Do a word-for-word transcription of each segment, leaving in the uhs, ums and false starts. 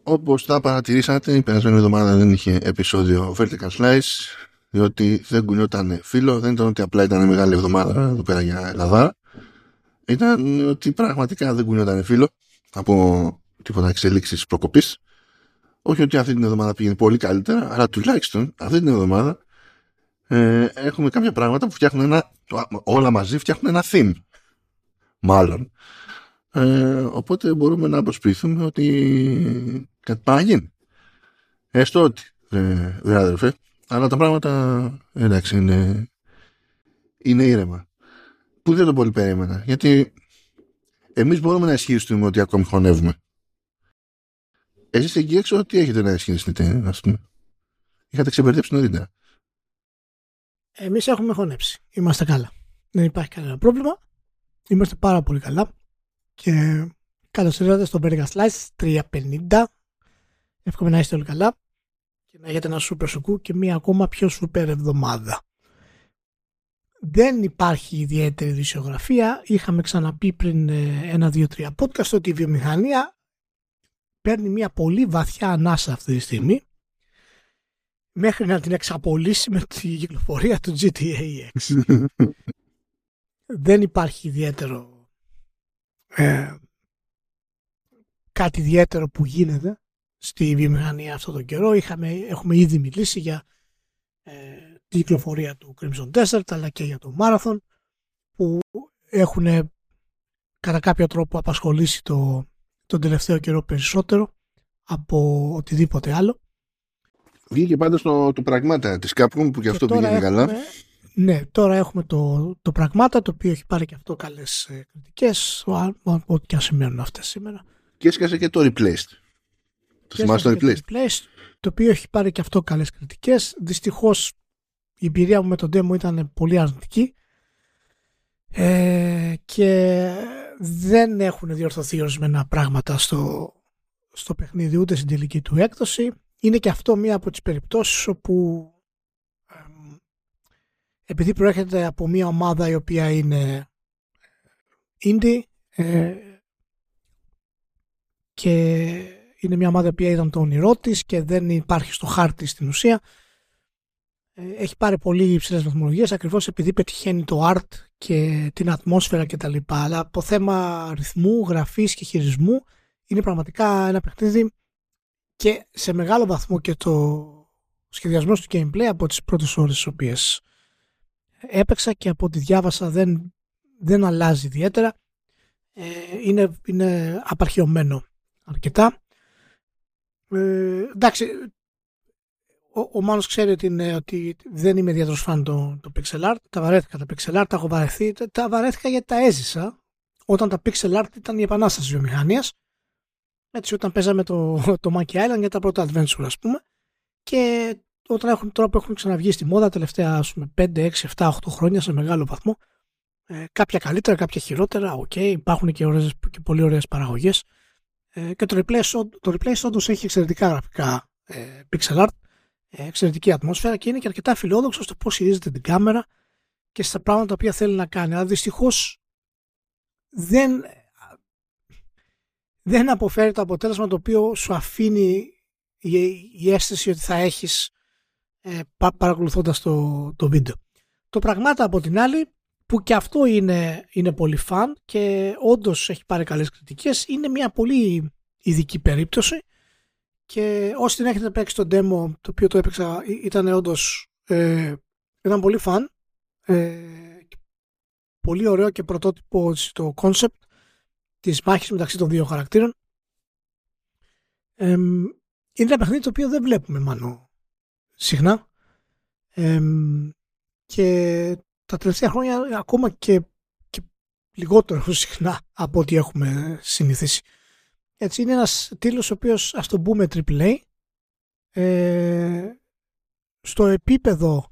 Όπως θα παρατηρήσατε, η περασμένη εβδομάδα δεν είχε επεισόδιο Vertical Slice, διότι δεν κουνιόταν φύλλο, δεν ήταν ότι απλά ήταν μεγάλη εβδομάδα εδώ πέρα για Ελλάδα. Ήταν ότι πραγματικά δεν κουνιόταν φύλλο από τίποτα εξελίξεις προκοπής. Όχι ότι αυτή την εβδομάδα πήγαινε πολύ καλύτερα, αλλά τουλάχιστον αυτή την εβδομάδα ε, έχουμε κάποια πράγματα που φτιάχνουν ένα, όλα μαζί φτιάχνουν ένα theme. Μάλλον. Ε, οπότε μπορούμε να προσποιηθούμε ότι κάτι πάει να γίνει. Έστω ότι, ε, δε αδερφέ, αλλά τα πράγματα εντάξει είναι, είναι ήρεμα. Που δεν το πολύ περίμενα, γιατί εμείς μπορούμε να ισχυριστούμε ότι ακόμη χωνεύουμε. Εσείς εκεί έξω τι έχετε να ισχυριστείτε, ας πούμε? Είχατε ξεμπερδέψει νωρίτερα. Εμείς έχουμε χωνέψει. Είμαστε καλά. Δεν υπάρχει κανένα πρόβλημα. Είμαστε πάρα πολύ καλά. Και καλώς ήρθατε στο Vertical Slice τριακόσια πενήντα. Εύχομαι να είστε όλοι καλά και να έχετε ένα σούπερ σουκού και μία ακόμα πιο σούπερ εβδομάδα. Δεν υπάρχει ιδιαίτερη δισιογραφία. Είχαμε ξαναπεί πριν ένα, δύο, τρία podcast ότι η βιομηχανία παίρνει μία πολύ βαθιά ανάσα αυτή τη στιγμή μέχρι να την εξαπολύσει με τη κυκλοφορία του τζι τι έι έξι. Δεν υπάρχει ιδιαίτερο ε, κάτι ιδιαίτερο που γίνεται στη βιομηχανία αυτόν τον καιρό. Είχαμε, έχουμε ήδη μιλήσει για ε, την κυκλοφορία του Crimson Desert αλλά και για το Marathon που έχουν κατά κάποιο τρόπο απασχολήσει το, τον τελευταίο καιρό περισσότερο από οτιδήποτε άλλο. Βγήκε πάντως το, το πραγμάτα της Capcom που και αυτό πήγαινε έχουμε, καλά. Ναι, τώρα έχουμε το, το πραγμάτα το οποίο έχει πάρει και αυτό καλές ε, κριτικές, ό,τι και αν σημαίνουν αυτές σήμερα. Και έσκασε και το Replaced. Το θυμάσαι το Replaced. Το Replaced, το οποίο έχει πάρει και αυτό καλές κριτικές. Δυστυχώς η εμπειρία μου με τον demo ήταν πολύ αρνητική ε, και δεν έχουν διορθωθεί ορισμένα πράγματα στο, στο παιχνίδι ούτε στην τελική του έκδοση. Είναι και αυτό μία από τις περιπτώσεις όπου ε, επειδή προέρχεται από μία ομάδα η οποία είναι indie ε, και είναι μια ομάδα η οποία ήταν το όνειρό της και δεν υπάρχει στο χάρτη στην ουσία, ε, έχει πάρει πολύ υψηλές βαθμολογίες ακριβώς επειδή πετυχαίνει το art και την ατμόσφαιρα κτλ. Αλλά από θέμα ρυθμού, γραφής και χειρισμού είναι πραγματικά ένα παιχνίδι και σε μεγάλο βαθμό και το σχεδιασμός του gameplay από τις πρώτες ώρες τις οποίες έπαιξα και από ό,τι διάβασα δεν, δεν αλλάζει ιδιαίτερα. Ε, είναι, είναι απαρχαιωμένο αρκετά. Ε, εντάξει, ο, ο Μάνος ξέρει ότι, είναι, ότι δεν είμαι ιδιαίτερος φαν το, το pixel art. Τα βαρέθηκα τα pixel art, τα έχω βαρεθεί. Τα, τα βαρέθηκα γιατί τα έζησα όταν τα pixel art ήταν η επανάσταση της βιομηχανίας. Έτσι, όταν παίζαμε το, το Monkey Island για τα πρώτα adventure, ας πούμε, και όταν έχουν, τώρα που έχουν ξαναβγεί στη μόδα τελευταία ας πούμε, πέντε, έξι, επτά, οκτώ χρόνια σε μεγάλο βαθμό, ε, κάποια καλύτερα, κάποια χειρότερα, οκ, okay, υπάρχουν και, ωραίες, και πολύ ωραίες παραγωγές. Ε, και το Replace, το Replace όντως έχει εξαιρετικά γραφικά ε, pixel art, ε, εξαιρετική ατμόσφαιρα και είναι και αρκετά φιλόδοξο στο πώς χειρίζεται την κάμερα και στα πράγματα τα οποία θέλει να κάνει. Αλλά δυστυχώς δεν, δεν αποφέρει το αποτέλεσμα το οποίο σου αφήνει η, η αίσθηση ότι θα έχεις ε, πα, παρακολουθώντας το, το βίντεο. Το πραγμάτα από την άλλη, που και αυτό είναι, είναι πολύ φαν και όντως έχει πάρει καλές κριτικές, είναι μια πολύ ειδική περίπτωση και όσοι την έχετε παίξει το demo, το οποίο το έπαιξα, ήταν όντως ε, ήταν πολύ φαν, ε, πολύ ωραίο και πρωτότυπο το concept της μάχης μεταξύ των δύο χαρακτήρων. Ε, είναι ένα παιχνίδι το οποίο δεν βλέπουμε μάλλον συχνά ε, και τα τελευταία χρόνια ακόμα και, και λιγότερο συχνά από ό,τι έχουμε συνηθίσει. Έτσι είναι ένας τίτλος ο οποίος, ας το πούμε, τριπλ έι ε, στο επίπεδο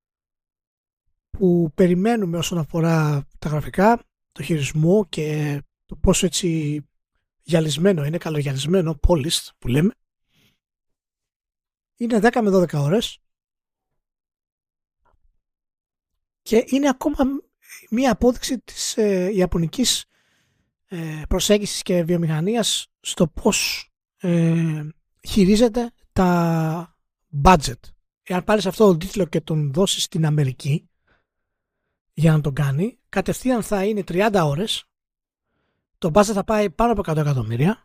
που περιμένουμε όσον αφορά τα γραφικά, το χειρισμό και το πόσο έτσι γυαλισμένο είναι, καλογυαλισμένο, polished που λέμε. Είναι δέκα με δώδεκα ώρες και είναι ακόμα μία απόδειξη της ε, ιαπωνικής ε, προσέγγισης και βιομηχανίας στο πώς ε, χειρίζεται τα budget. Εάν πάρεις αυτό τον τίτλο και τον δώσεις στην Αμερική για να τον κάνει, κατευθείαν θα είναι τριάντα ώρες, το budget θα πάει πάνω από εκατό εκατομμύρια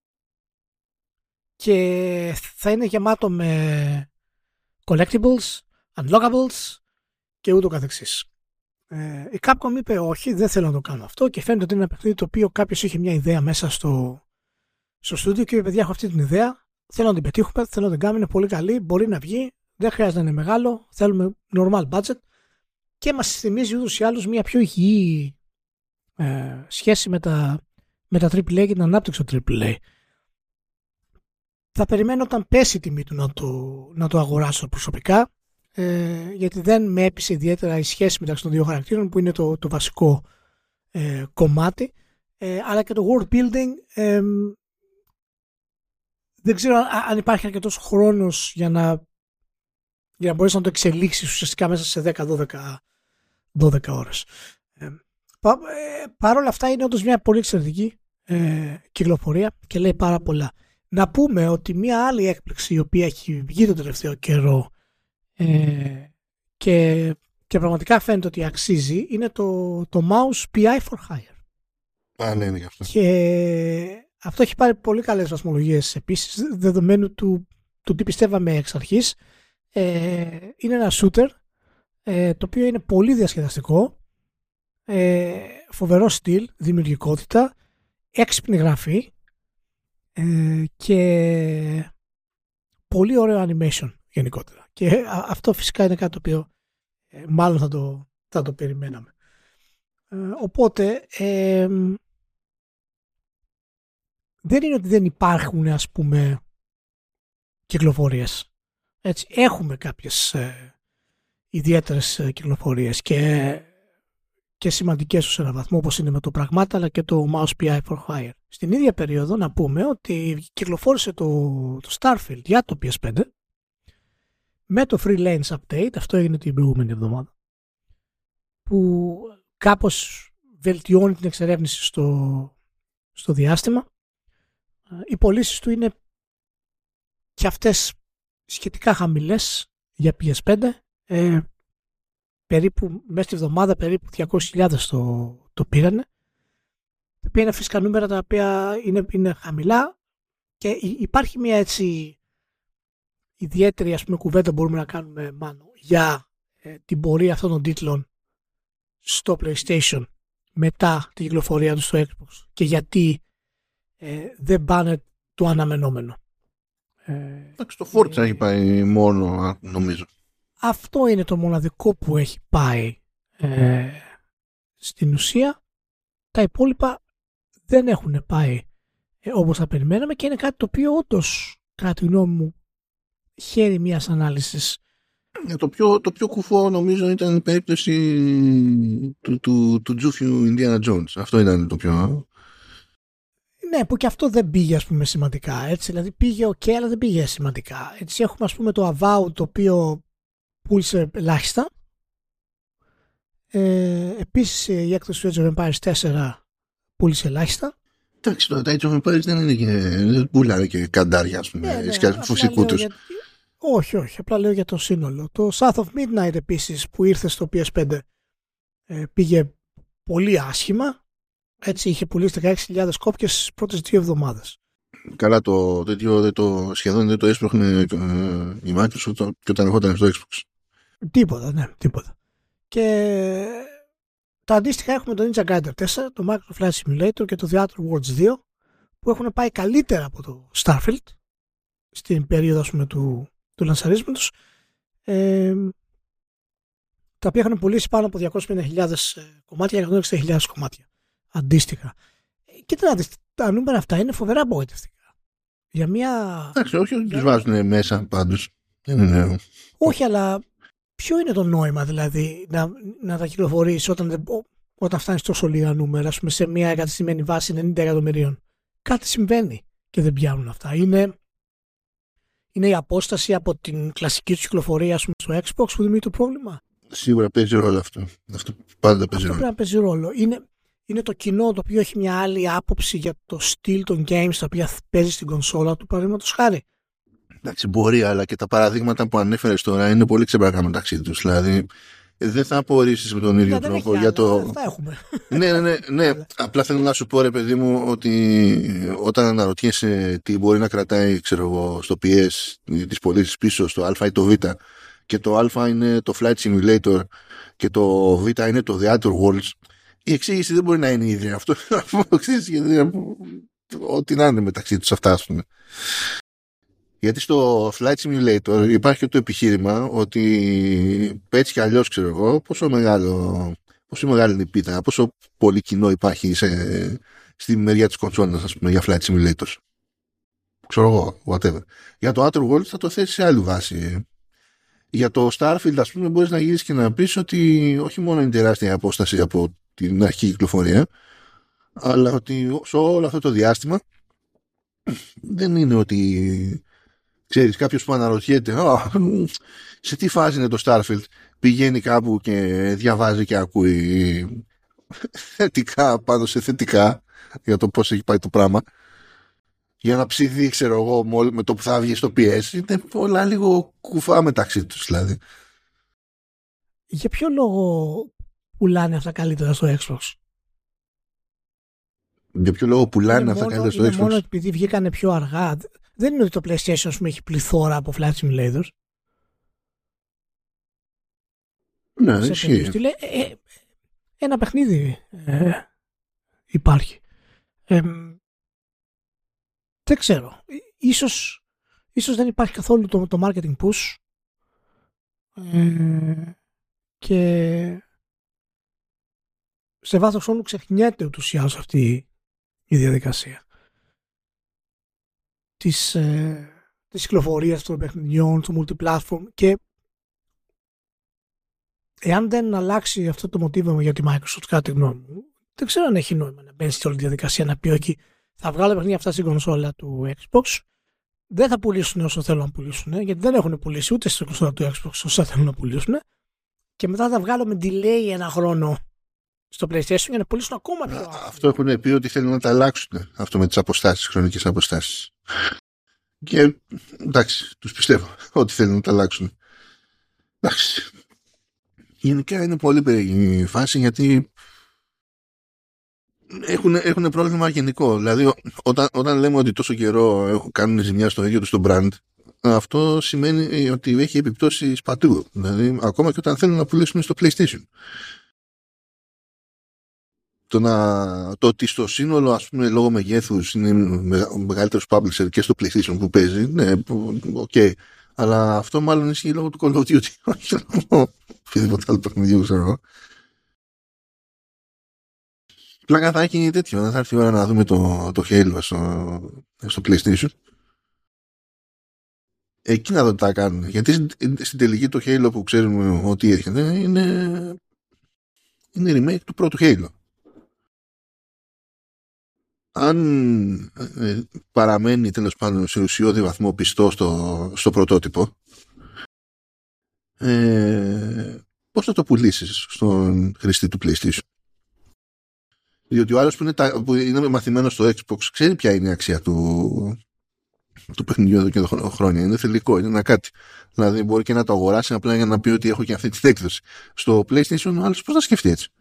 και θα είναι γεμάτο με collectibles, unlockables και ούτω καθεξής. Ε, η Capcom είπε όχι, δεν θέλω να το κάνω αυτό και φαίνεται ότι είναι ένα παιχνίδι το οποίο κάποιος είχε μια ιδέα μέσα στο στο στούντιο και είπε παιδιά έχω αυτή την ιδέα, θέλω να την πετύχουμε, θέλω να την κάνουμε, είναι πολύ καλή, μπορεί να βγει, δεν χρειάζεται να είναι μεγάλο, θέλουμε normal budget και μας θυμίζει ούτως ή άλλως μια πιο υγιή ε, σχέση με τα, με τα τριπλ έι και την ανάπτυξη του τριπλ έι. Θα περιμένω όταν πέσει η τιμή του να το, να το αγοράσω προσωπικά, ε, γιατί δεν με έπεισε ιδιαίτερα η σχέση μεταξύ των δύο χαρακτήρων που είναι το, το βασικό ε, κομμάτι, ε, αλλά και το world building ε, δεν ξέρω αν υπάρχει αρκετός χρόνος για να, για να μπορείς να το εξελίξεις ουσιαστικά μέσα σε δέκα με δώδεκα ώρες. Ε, πα, ε, Παρ' όλα αυτά είναι όντως μια πολύ εξαιρετική ε, κυκλοφορία και λέει πάρα πολλά. Να πούμε ότι μια άλλη έκπληξη η οποία έχει βγει τον τελευταίο καιρό ε, και, και πραγματικά φαίνεται ότι αξίζει είναι το, το mouse πι άι for hire. Α, ναι, είναι γι' αυτό. Και αυτό έχει πάρει πολύ καλές βαθμολογίες επίσης, δεδομένου του, του τι πιστεύαμε εξ αρχής. Ε, είναι ένα shooter ε, το οποίο είναι πολύ διασκεδαστικό, ε, φοβερό στυλ, δημιουργικότητα, έξυπνη γραφή ε, και πολύ ωραίο animation γενικότερα. Και α, αυτό φυσικά είναι κάτι το οποίο ε, μάλλον θα το, θα το περιμέναμε. Ε, οπότε ε, δεν είναι ότι δεν υπάρχουν ας πούμε κυκλοφορίες. Έτσι, έχουμε κάποιες ε, ιδιαίτερες ε, κυκλοφορίες και, και σημαντικές ως έναν βαθμό όπως είναι με το Πραγμάτα αλλά και το Mouse πι άι for Hire. Στην ίδια περίοδο να πούμε ότι κυκλοφόρησε το, το Starfield για το πι ες φάιβ με το Free Lanes Update, αυτό έγινε την προηγούμενη εβδομάδα, που κάπως βελτιώνει την εξερεύνηση στο, στο διάστημα. Οι πωλήσεις του είναι και αυτές σχετικά χαμηλές για πι ες φάιβ. Ε, περίπου μέσα στη εβδομάδα περίπου διακόσιες χιλιάδες το, το πήρανε. Τα οποία είναι φυσικά νούμερα τα οποία είναι, είναι χαμηλά και υπάρχει μια έτσι ιδιαίτερη ας πούμε κουβέντα μπορούμε να κάνουμε μάλλον για ε, την πορεία αυτών των τίτλων στο PlayStation μετά την κυκλοφορία του στο Xbox και γιατί ε, δεν πάνε το αναμενόμενο. Εντάξει, το Forza ε, έχει πάει μόνο, νομίζω. Αυτό είναι το μοναδικό που έχει πάει ε, στην ουσία. Τα υπόλοιπα δεν έχουν πάει ε, όπως θα περιμέναμε και είναι κάτι το οποίο όντως κατά τη γνώμη μου χέρι μιας ανάλυσης. Ε, το, πιο, το πιο κουφό νομίζω ήταν η περίπτωση του, του, του Τζούφιου Indiana Jones. Αυτό ήταν το πιο... Ναι, που και αυτό δεν πήγε ας πούμε σημαντικά. Έτσι, δηλαδή πήγε ok, αλλά δεν πήγε σημαντικά. Έτσι έχουμε ας πούμε το Avowed το οποίο πούλησε ελάχιστα. Ε, επίσης η έκδοση του Age of Empires τέσσερα πούλησε ελάχιστα. Εντάξει, το Age of Empires δεν είναι και... δεν πουλάνε και καντάρια ας πούμε, ναι, ναι, φυσικού τους. Για... Όχι, όχι, απλά λέω για το σύνολο. Το South of Midnight επίσης που ήρθε στο πι ες φάιβ ε, πήγε πολύ άσχημα. Έτσι είχε πουλήσει δεκαέξι χιλιάδες κόπιες στις πρώτες δύο εβδομάδες. Καλά, το τέτοιο το, σχεδόν δεν το έσπροχνε ε, η Microsoft και όταν ερχόταν στο Xbox. Τίποτα, ναι, τίποτα. Και τα αντίστοιχα έχουμε το Ninja Gaiden τέσσερα, το Microsoft Flight Simulator και το The Outer Worlds δύο που έχουν πάει καλύτερα από το Starfield στην περίοδο ας πούμε, του, του λανσαρίσματος, ε, τα οποία έχουν πουλήσει πάνω από διακόσιες πενήντα χιλιάδες κομμάτια και εκατόν εξήντα χιλιάδες κομμάτια. Αντίστοιχα. Κοίτα να δεις, τα νούμερα αυτά είναι φοβερά απογοητευτικά. Για μια... Εντάξει, όχι ότι τους βάζουν μέσα πάντως. Είναι... Όχι, αλλά ποιο είναι το νόημα δηλαδή να, να τα κυκλοφορείς όταν, όταν φτάνεις τόσο λίγα νούμερα, ας πούμε, σε μια εγκατεστημένη βάση ενενήντα εκατομμυρίων. Κάτι συμβαίνει και δεν πιάνουν αυτά. Είναι, είναι η απόσταση από την κλασική του κυκλοφορία ας πούμε, στο Xbox που δημιουργεί το πρόβλημα. Σίγουρα παίζει ρόλο αυτό. Αυτό πάντα παίζει ρόλο. Πρέπει να παίζει ρόλο. Είναι, είναι το κοινό το οποίο έχει μια άλλη άποψη για το στυλ των games τα οποία παίζει στην κονσόλα του, παραδείγματος χάρη. Εντάξει, μπορεί, αλλά και τα παραδείγματα που ανέφερες τώρα είναι πολύ ξεπραγά μεταξύ τους. Δηλαδή, δεν θα απορρίσεις με τον ίδιο Για, δεν τρόπο έχει για άλλα, το. αυτά έχουμε. ναι, ναι, ναι, ναι. Απλά θέλω να σου πω, ρε παιδί μου, ότι όταν αναρωτιέσαι τι μπορεί να κρατάει, ξέρω εγώ, στο πι ες τις πωλήσεις πίσω, στο Α ή το Β, και το Α είναι το Flight Simulator και το Β είναι το The Outer Worlds, η εξήγηση δεν μπορεί να είναι η ίδια. Αυτό ξέρεις, γιατί ό,τι να είναι μεταξύ τους αυτά, ας πούμε. Γιατί στο Flight Simulator υπάρχει και το επιχείρημα ότι έτσι κι αλλιώς, ξέρω εγώ, πόσο μεγάλο, πόσο μεγάλη είναι η πίτα, πόσο πολύ κοινό υπάρχει σε, στη μεριά της κονσόλας, ας πούμε, για Flight Simulators. Ξέρω εγώ, whatever. Για το Outer Worlds θα το θέσει σε άλλη βάση. Για το Starfield, ας πούμε, μπορείς να γυρίσεις και να πεις ότι όχι μόνο είναι τεράστια απόσταση από την αρχική κυκλοφορία, αλλά ότι σε όλο αυτό το διάστημα δεν είναι ότι, ξέρεις, κάποιος που αναρωτιέται σε τι φάση είναι το Starfield, πηγαίνει κάπου και διαβάζει και ακούει θετικά πάνω σε θετικά για το πώς έχει πάει το πράγμα, για να ψηθεί, ξέρω εγώ, με το που θα βγει στο πι ες. Είναι πολλά λίγο κουφά μεταξύ τους, δηλαδή. Για ποιο λόγο πουλάνε αυτά καλύτερα στο Xbox? Για ποιο λόγο πουλάνε είναι αυτά μόνο, καλύτερα στο είναι Xbox? μόνο επειδή βγήκανε πιο αργά. Δεν είναι ότι το PlayStation, ας πούμε, έχει πληθώρα από Flight Simulators. Ναι, ισχύει. Ε, ε, ένα παιχνίδι ε, υπάρχει. Ε, δεν ξέρω. Ίσως, ίσως δεν υπάρχει καθόλου το, το marketing push ε, και σε βάθος χρόνου ξεχνιέται ούτως ή άλλως αυτή η διαδικασία της, ε, της κυκλοφορίας των παιχνιδιών, του multiplatform, και εάν δεν αλλάξει αυτό το μοτίβο για τη Microsoft, κατά τη γνώμη μου, δεν ξέρω αν έχει νόημα να μπαίνει σε όλη τη διαδικασία να πει όχι, θα βγάλω παιχνίδια αυτά στην κονσόλα του Xbox, δεν θα πουλήσουν όσο θέλουν να πουλήσουν, γιατί δεν έχουν πουλήσει ούτε στην κονσόλα του Xbox όσο θέλουν να πουλήσουν, και μετά θα βγάλω με delay ένα χρόνο στο PlayStation για να πουλήσουν ακόμα πιο άσχημα. Αυτό έχουν πει ότι θέλουν να τα αλλάξουν, αυτό με τις αποστάσεις, χρονικές αποστάσεις. Και εντάξει, τους πιστεύω ότι θέλουν να τα αλλάξουν. Εντάξει. Γενικά είναι πολύ περίεργη φάση, γιατί έχουν, έχουν πρόβλημα γενικό. Δηλαδή, όταν, όταν λέμε ότι τόσο καιρό έχουν, κάνουν ζημιά στο ίδιο του το brand, αυτό σημαίνει ότι έχει επιπτώσεις παντού. Δηλαδή, ακόμα και όταν θέλουν να πουλήσουν στο PlayStation. Το, να, το ότι στο σύνολο, ας πούμε, λόγω μεγέθους είναι ο μεγαλύτερος publisher και στο PlayStation που παίζει, ναι, οκ. Okay. Αλλά αυτό μάλλον ισχύει λόγω του Call of Duty. Όχι λόγω οποιοδήποτε άλλο παιχνιδιού, ξέρω εγώ. Πλάκα θα έχει τέτοιο. Δεν θα έρθει η ώρα να δούμε το, το Halo στο, στο PlayStation. Εκεί να δω τι θα κάνουν. Γιατί στην τελική το Halo που ξέρουμε ότι έρχεται είναι, είναι remake του πρώτου Halo. Αν ε, παραμένει τέλος πάντων σε ουσιώδη βαθμό πιστό στο, στο πρωτότυπο, ε, πώς θα το πουλήσεις στον χρηστή του PlayStation? Διότι ο άλλος που είναι, τα, που είναι μαθημένος στο Xbox ξέρει ποια είναι η αξία του, του παιχνιδιού εδώ και χρόνια. Είναι θελικό, είναι ένα κάτι. Δηλαδή μπορεί και να το αγοράσει απλά για να πει ότι έχω και αυτή την έκδοση. Στο PlayStation ο άλλος πώς θα σκεφτεί έτσι?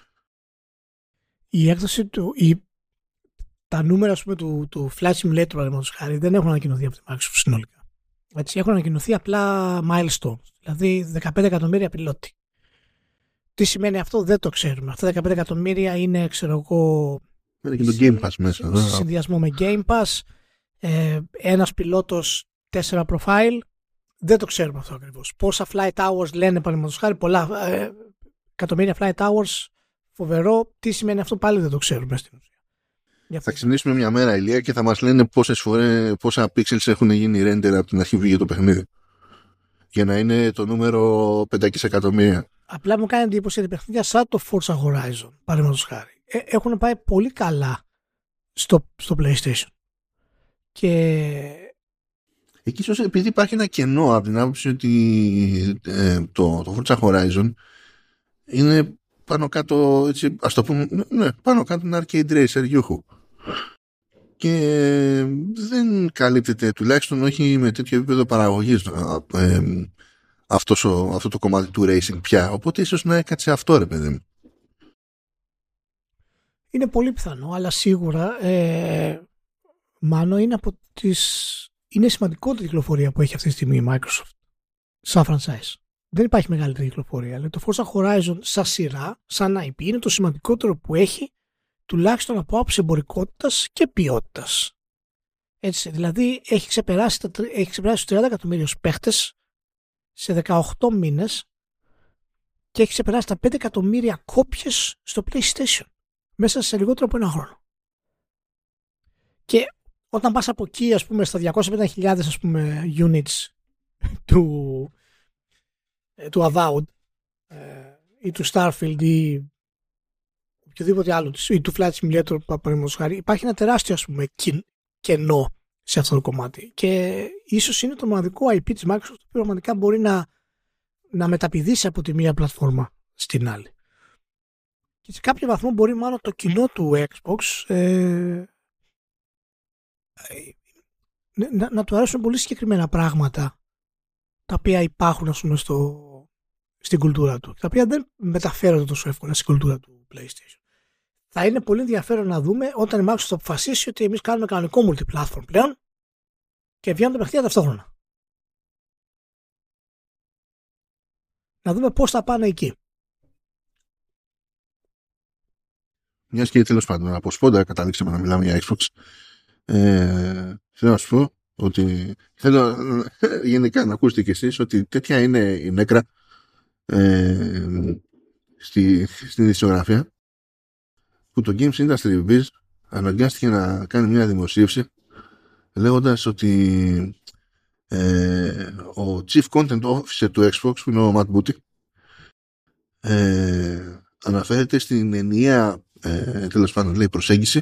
Η έκδοση του, η, τα νούμερα, ας πούμε, του, του Flight Simulator, παραδείγματος χάρη, δεν έχουν ανακοινωθεί από τη Microsoft συνολικά. Έτσι, έχουν ανακοινωθεί απλά milestones, δηλαδή δεκαπέντε εκατομμύρια πιλότοι. Τι σημαίνει αυτό δεν το ξέρουμε. Αυτά τα δεκαπέντε εκατομμύρια είναι, ξέρω εγώ, είναι και το Game Pass μέσα. Σε συνδυασμό με Game Pass, ε, ένας πιλότος, τέσσερα profile, δεν το ξέρουμε αυτό ακριβώς. Πόσα flight hours λένε, παραδείγματος χάρη, πολλά ε, εκατομμύρια flight hours, φοβερό. Τι σημαίνει αυτό πάλι δεν το ξέρουμε στην ουσία. Θα ξυπνήσουμε μια μέρα, Ηλία, και θα μας λένε πόσες φορές, πόσα pixels έχουν γίνει render από την αρχή που βγήκε το παιχνίδι. Για να είναι το νούμερο πεντακόσια εκατομμύρια. Απλά μου κάνει εντύπωση ότι παιχνίδια σαν το Forza Horizon, παραδείγματος χάρη, ε, έχουν πάει πολύ καλά στο, στο PlayStation. Και εκεί ίσως επειδή υπάρχει ένα κενό από την άποψη ότι ε, το, το Forza Horizon είναι πάνω κάτω, έτσι, ας το πούμε, ναι, πάνω κάτω ένα arcade racer γιούχου. Και και δεν καλύπτεται, τουλάχιστον όχι με τέτοιο επίπεδο παραγωγής, ε, αυτός ο, αυτό το κομμάτι του racing πια. Οπότε ίσως να έκατσε αυτό, ρε παιδί μου. Είναι πολύ πιθανό, αλλά σίγουρα ε, μάλλον είναι από τις... είναι σημαντικότερη κυκλοφορία που έχει αυτή τη στιγμή η Microsoft σαν franchise. Δεν υπάρχει μεγαλύτερη κυκλοφορία. Αλλά το Forza Horizon σαν σειρά, σαν άι πι, είναι το σημαντικότερο που έχει, τουλάχιστον από άποψη εμπορικότητας και ποιότητας. Έτσι, δηλαδή έχει ξεπεράσει, τα, έχει ξεπεράσει τους τριάντα εκατομμύριους παίχτες σε δεκαοκτώ μήνες και έχει ξεπεράσει τα πέντε εκατομμύρια κόπιες στο PlayStation μέσα σε λιγότερο από ένα χρόνο. Και όταν πας από εκεί, ας πούμε, στα διακόσιες πενήντα χιλιάδες ας πούμε, units του, του Avowed ε, ή του Starfield ή οποιοδήποτε άλλο ή του Flight Simulator, παραδείγματος χάρη, υπάρχει ένα τεράστιο ας πούμε, κενό σε αυτό το κομμάτι. Και ίσως είναι το μοναδικό άι πι της Microsoft που πραγματικά μπορεί να, να μεταπηδήσει από τη μία πλατφόρμα στην άλλη. Και σε κάποιο βαθμό μπορεί μάλλον το κοινό του Xbox ε, να, να του αρέσουν πολύ συγκεκριμένα πράγματα τα οποία υπάρχουν ας πούμε, στο, στην κουλτούρα του, τα οποία δεν μεταφέρονται τόσο εύκολα στην κουλτούρα του PlayStation. Θα είναι πολύ ενδιαφέρον να δούμε όταν η Microsoft θα αποφασίσει ότι εμείς κάνουμε κανονικό multiplatform πλέον και βγαίνουν τα παιχνίδια ταυτόχρονα. Να δούμε πώς θα πάνε εκεί. Μιας και τέλος πάντων από σπόντα καταλήξαμε να μιλάμε για Xbox, ε, θέλω να σου πω ότι θέλω γενικά να ακούσετε κι εσείς ότι τέτοια είναι η νέκρα ε, στη, στην ειδησιογραφία που το Games Industry Biz αναγκάστηκε να κάνει μια δημοσίευση λέγοντας ότι ε, ο Chief Content Officer του Xbox, που είναι ο Matt Booty, ε, αναφέρεται στην ενιαία ε, τέλος πάντων λέει προσέγγιση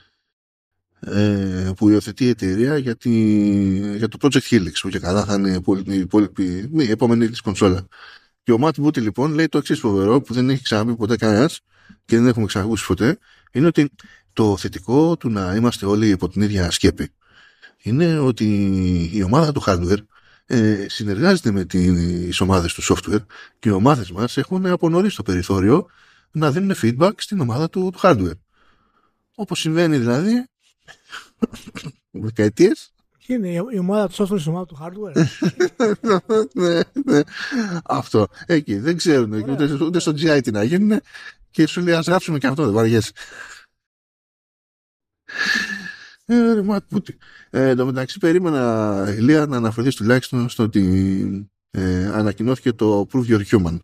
ε, που υιοθετεί η εταιρεία για, τη, για το Project Helix, που και καλά θα είναι η υπόλοιπη, η επόμενη της κονσόλα. Και ο Matt Booty λοιπόν λέει το εξής φοβερό που δεν έχει ξαναπεί ποτέ κανένας και δεν έχουμε ξανακούσει ποτέ, είναι ότι το θετικό του να είμαστε όλοι υπό την ίδια σκέπη είναι ότι η ομάδα του hardware ε, συνεργάζεται με τις ομάδες του software και οι ομάδες μας έχουν από νωρίς το περιθώριο να δίνουν feedback στην ομάδα του, του hardware. Όπως συμβαίνει δηλαδή δεκαετίες. Τι είναι η ομάδα του software στην ομάδα του hardware? ναι, ναι. Αυτό. Εκεί δεν ξέρουν ούτε, ούτε στο τζι άι τι να γίνουν και σου λέει ας γράψουμε και αυτό, δεν βαριέσαι. Ε, ε, εν τω μεταξύ περίμενα, Ηλία, να αναφερθείς τουλάχιστον στο ότι ε, ανακοινώθηκε το Prove Your Human.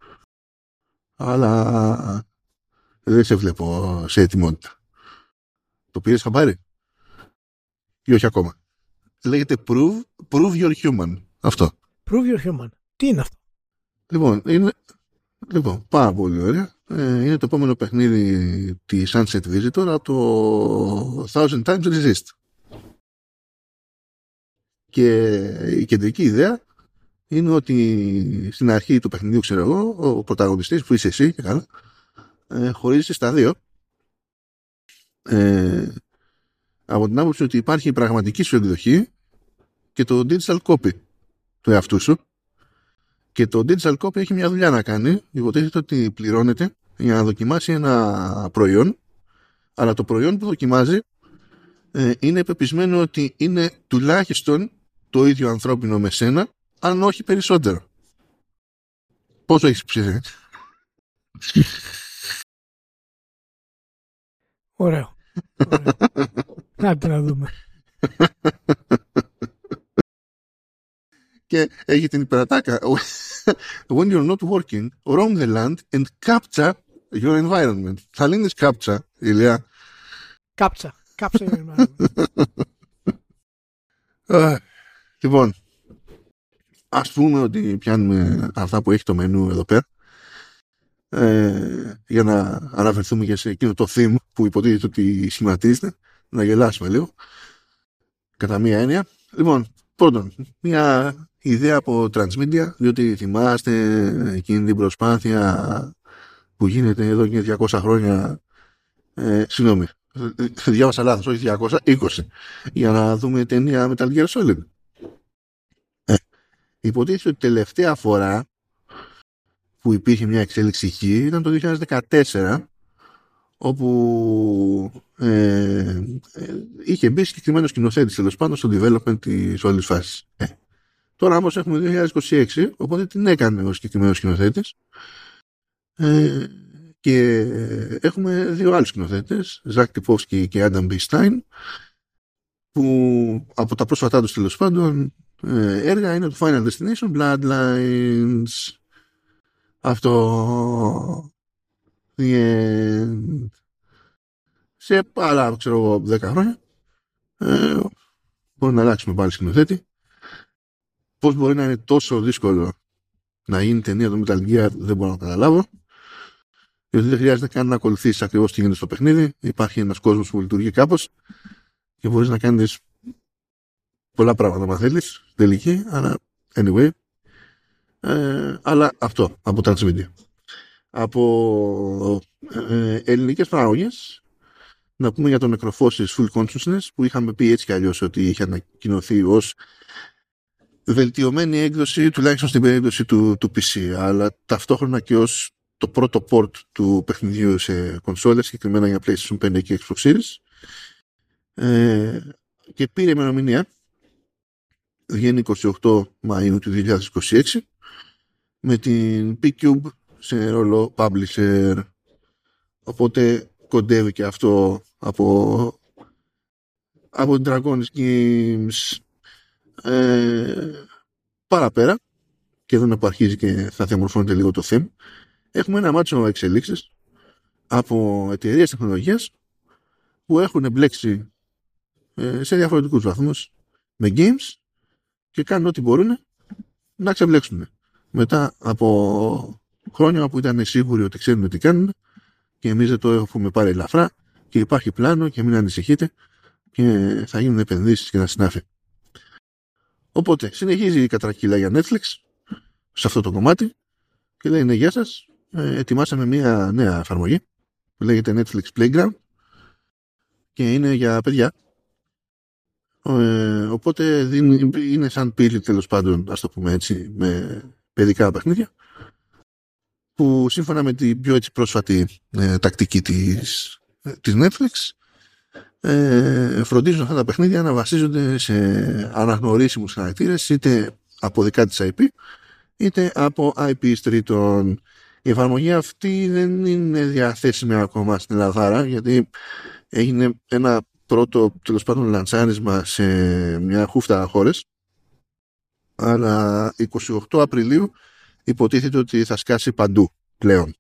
Αλλά δεν σε βλέπω σε ετοιμότητα. Το πήρες χαμπάρι ή όχι ακόμα? Λέγεται Prove, prove Your Human. Αυτό. Prove Your Human. Τι είναι αυτό? Λοιπόν, είναι λοιπόν, πάρα πολύ ωραία. Ε, είναι το επόμενο παιχνίδι της Sunset Visitor από το Thousand Times Resist. Και η κεντρική ιδέα είναι ότι στην αρχή του παιχνιδιού, ξέρω εγώ, ο πρωταγωνιστής που είσαι εσύ και καλά, ε, χωρίζεσαι στα δύο. Ε, από την άποψη ότι υπάρχει η πραγματική σου εκδοχή και το digital copy του εαυτού σου. Και το digital copy έχει μια δουλειά να κάνει. Υποτίθεται ότι πληρώνεται για να δοκιμάσει ένα προϊόν, αλλά το προϊόν που δοκιμάζει ε, είναι πεπισμένο ότι είναι τουλάχιστον το ίδιο ανθρώπινο με σένα, αν όχι περισσότερο. Πόσο έχεις ψήσει? Ωραίο. Ωραίο. Να το να δούμε. Και έχει την υπερατάκα. When you're not working, roam the land and capture your environment. Θα λύνεις capture, Ηλία. Capture. Capture your environment. Λοιπόν, ας πούμε ότι πιάνουμε αυτά που έχει το μενού εδώ πέρα, ε, για να αναφερθούμε και σε εκείνο το theme που υποτίθεται ότι σχηματίζεται, να γελάσουμε λίγο κατά μία έννοια. Λοιπόν, πρώτον, μια ιδέα από Transmedia, διότι θυμάστε εκείνη την προσπάθεια που γίνεται εδώ και διακόσια χρόνια, ε, συγγνώμη, Διάβασα λάθος, όχι διακόσια είκοσι, για να δούμε ταινία Metal Gear Solid. Ε, υποτίθεται ότι τελευταία φορά που υπήρχε μια εξέλιξη εκεί ήταν το δύο χιλιάδες δεκατέσσερα, όπου ε, ε, είχε μπει συγκεκριμένος σκηνοθέτης τέλος πάντων στο development της όλης φάσης. Ε, τώρα όμως έχουμε δύο χιλιάδες είκοσι έξι, οπότε την έκανε ο συγκεκριμένος σκηνοθέτης. Ε, και έχουμε δύο άλλους σκηνοθέτες, Ζακ Τιπόφσκι και Άνταμ Μπι Στάιν, που από τα πρόσφατά τους τέλος πάντων ε, έργα είναι το Final Destination Bloodlines. Αυτό yeah. Σε άλλα, ξέρω εγώ, δέκα χρόνια ε, μπορεί να αλλάξουμε πάλι σκηνοθέτη. Πώς μπορεί να είναι τόσο δύσκολο να γίνει ταινία το Metal Gear, δεν μπορώ να καταλάβω. Γιατί δεν χρειάζεται καν να ακολουθήσεις ακριβώς τι γίνεται στο παιχνίδι. Υπάρχει ένας κόσμος που λειτουργεί κάπως και μπορείς να κάνεις πολλά πράγματα αν θέλεις, τελική, αλλά anyway. Ε, αλλά αυτό από Transmedia. Από ε, ελληνικές παραγωγές, να πούμε για το Necrophosis Full Consciousness, που είχαμε πει έτσι κι αλλιώς ότι είχε ανακοινωθεί ως βελτιωμένη έκδοση, τουλάχιστον στην περίπτωση του, του πι σι, αλλά ταυτόχρονα και ως το πρώτο port του παιχνιδιού σε κονσόλες, συγκεκριμένα για PlayStation πέντε και Xbox Series. Ε, και πήρε ημερομηνία, βγαίνει είκοσι οκτώ Μαΐου του δύο χιλιάδες είκοσι έξι, με την P-Cube σε ρόλο publisher, οπότε κοντεύει και αυτό από από την Dragon Games. Ε, παραπέρα, και εδώ να που αρχίζει και θα διαμορφώνεται λίγο το theme, έχουμε ένα μάτσο εξελίξεις από εταιρείες τεχνολογίας που έχουν εμπλέξει ε, σε διαφορετικούς βαθμούς με games και κάνουν ό,τι μπορούν να ξεμπλέξουν. Μετά από χρόνια που ήταν σίγουροι ότι ξέρουν τι κάνουν και εμείς δεν το έχουμε πάρει ελαφρά και υπάρχει πλάνο και μην ανησυχείτε και θα γίνουν επενδύσεις και να συνάφει. Οπότε συνεχίζει η κατρακύλα για Netflix σε αυτό το κομμάτι και λέει: ναι, γεια σας, ε, ετοιμάσαμε μια νέα εφαρμογή που λέγεται Netflix Playground και είναι για παιδιά. Ε, οπότε δίνει, είναι σαν πύλη, τέλος πάντων, ας το πούμε έτσι, με παιδικά παιχνίδια, που σύμφωνα με την πιο έτσι πρόσφατη ε, τακτική της, ε, της Netflix ε, φροντίζουν αυτά τα παιχνίδια να βασίζονται σε αναγνωρίσιμους χαρακτήρες, είτε από δικά της άι πι είτε από άι πι τρίτων. Η εφαρμογή αυτή δεν είναι διαθέσιμη ακόμα στην Ελλάδα, γιατί έγινε ένα πρώτο, τέλος πάντων, λαντσάρισμα σε μια χούφτα χώρες, αλλά εικοστή ογδόη Απριλίου υποτίθεται ότι θα σκάσει παντού πλέον.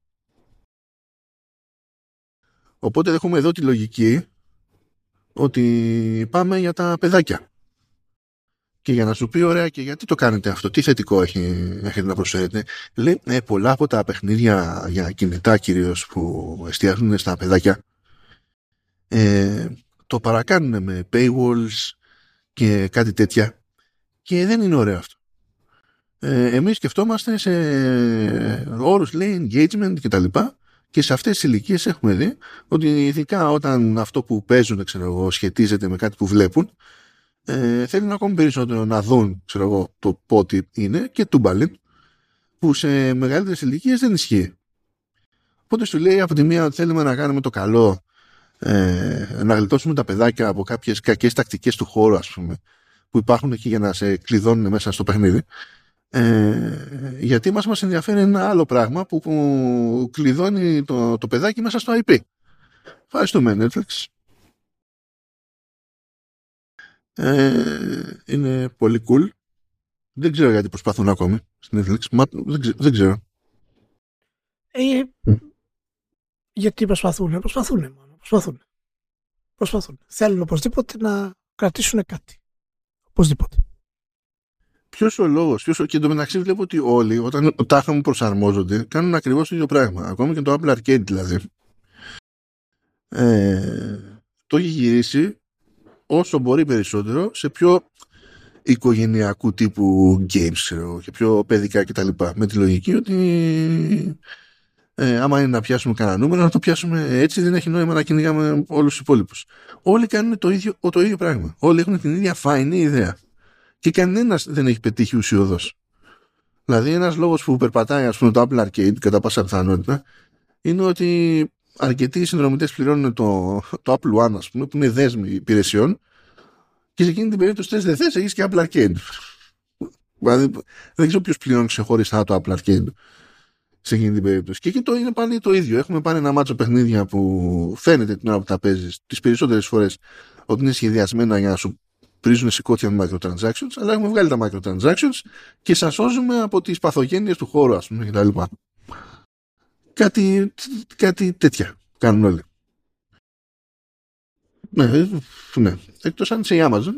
Οπότε έχουμε εδώ τη λογική ότι πάμε για τα παιδάκια. Και για να σου πει, ωραία, και γιατί το κάνετε αυτό, τι θετικό έχει, έχετε να προσφέρετε. Λέει, ε, πολλά από τα παιχνίδια για κινητά κυρίως που εστιάζουν στα παιδάκια ε, το παρακάνουν με paywalls και κάτι τέτοια και δεν είναι ωραίο αυτό. Ε, εμείς σκεφτόμαστε σε όρους, λέει, engagement και τα λοιπά, και σε αυτές τις ηλικίες έχουμε δει ότι ειδικά όταν αυτό που παίζουν, ξέρω εγώ, σχετίζεται με κάτι που βλέπουν, ε, θέλουν ακόμη περισσότερο να δουν, ξέρω εγώ, το πότε είναι και τούμπαλιν, που σε μεγαλύτερες ηλικίες δεν ισχύει. Οπότε σου λέει από τη μία ότι θέλουμε να κάνουμε το καλό, ε, να γλιτώσουμε τα παιδάκια από κάποιες κακές τακτικές του χώρου, ας πούμε, που υπάρχουν εκεί για να σε κλειδώνουν μέσα στο παιχνίδι. Ε, γιατί μας μας ενδιαφέρει ένα άλλο πράγμα που, που κλειδώνει το, το παιδάκι μέσα στο άι πι. Ευχαριστούμε, Netflix. Ε, είναι πολύ cool. Δεν ξέρω γιατί προσπαθούν ακόμη στην Netflix. Μα, δεν, ξε, δεν ξέρω. Ε, γιατί προσπαθούν, προσπαθούν, μόνο, προσπαθούν. Προσπαθούν. Θέλουν οπωσδήποτε να κρατήσουν κάτι. Οπωσδήποτε. Ποιος ο λόγος, ποιος ο... και εντωμεταξύ βλέπω ότι όλοι όταν τάχα μου προσαρμόζονται κάνουν ακριβώς το ίδιο πράγμα. Ακόμη και το Apple Arcade δηλαδή. Ε, το έχει γυρίσει όσο μπορεί περισσότερο σε πιο οικογενειακού τύπου games, ξέρω, και πιο παιδικά κτλ. Με τη λογική ότι Ε, άμα είναι να πιάσουμε κανένα νούμερο, να το πιάσουμε έτσι, δεν έχει νόημα να κυνηγάμε όλους τους υπόλοιπους. Όλοι κάνουν το ίδιο, το ίδιο πράγμα. Όλοι έχουν την ίδια φαϊνή ιδέα. Και κανένας δεν έχει πετύχει ουσιώδος. Δηλαδή, ένας λόγος που περπατάει, ας πούμε, το Apple Arcade, κατά πάσα πιθανότητα, είναι ότι αρκετοί συνδρομητές πληρώνουν το, το Apple One, ας πούμε, που είναι δέσμη υπηρεσιών, και σε εκείνη την περίπτωση θες δεν θες, έχεις και Apple Arcade. Δηλαδή, δεν ξέρω ποιος πληρώνει ξεχωριστά το Apple Arcade σε εκείνη την περίπτωση. Και εκεί το είναι πάλι το ίδιο. Έχουμε πάλι ένα μάτσο παιχνίδια που φαίνεται την ώρα που τα παίζεις τις περισσότερες φορές ότι είναι σχεδιασμένα για να σου πρίζουν σηκώτια με microtransactions, αλλά έχουμε βγάλει τα microtransactions και σας σώζουμε από τις παθογένειες του χώρου, ας πούμε, κτλ. Κάτι, κάτι τέτοια κάνουν όλοι. Ναι, ναι. Εκτός αν είσαι η Amazon.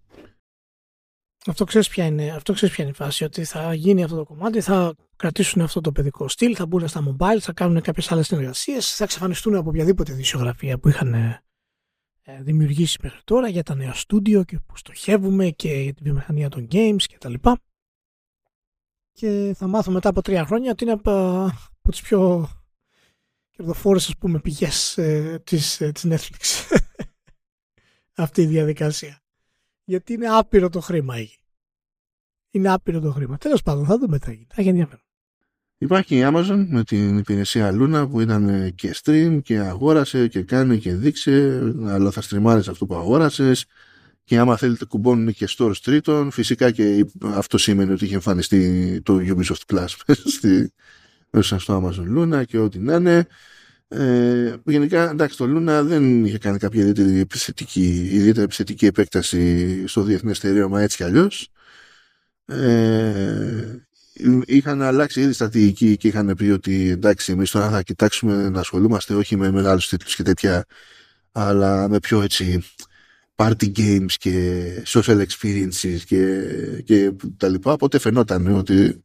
Αυτό ξέρεις ποια είναι, αυτό ξέρεις ποια είναι η φάση, ότι θα γίνει αυτό το κομμάτι, θα κρατήσουν αυτό το παιδικό στυλ, θα μπουν στα mobile, θα κάνουν κάποιες άλλες συνεργασίες, θα εξαφανιστούν από οποιαδήποτε δισιογραφία που είχαν ε, δημιουργήσει μέχρι τώρα για τα νέα στούντιο και που στοχεύουμε και για την βιομηχανία των games και τα λοιπά. Και θα μάθω μετά από τρία χρόνια ότι είναι από, από τις πιο κερδοφόρες, ας πούμε, πηγές ε, της, ε, της Netflix αυτή η διαδικασία. Γιατί είναι άπειρο το χρήμα εκεί. Είναι άπειρο το χρήμα. Τέλος πάντων, θα δούμε τι θα γίνει. Θα έχει ενδιαφέρον. Υπάρχει η Amazon με την υπηρεσία Luna που ήταν και stream και αγόρασε και κάνει και δείξε, αλλά θα στριμάρεις αυτό που αγόρασες, και άμα θέλετε κουμπώνουν και stores τρίτων. Φυσικά και αυτό σημαίνει ότι είχε εμφανιστεί το Ubisoft Plus μέσα στο Amazon Luna και ό,τι να είναι. Ε, γενικά, εντάξει, το Luna δεν είχε κάνει κάποια ιδιαίτερη επιθετική, ιδιαίτερη επιθετική επέκταση στο διεθνές στερέωμα έτσι κι αλλιώς. Ε, είχαν αλλάξει ήδη στρατηγική και είχαν πει ότι εντάξει, εμείς τώρα θα κοιτάξουμε να ασχολούμαστε όχι με μεγάλους τίτλους και τέτοια, αλλά με πιο έτσι party games και social experiences και, και τα λοιπά. Οπότε φαινόταν ότι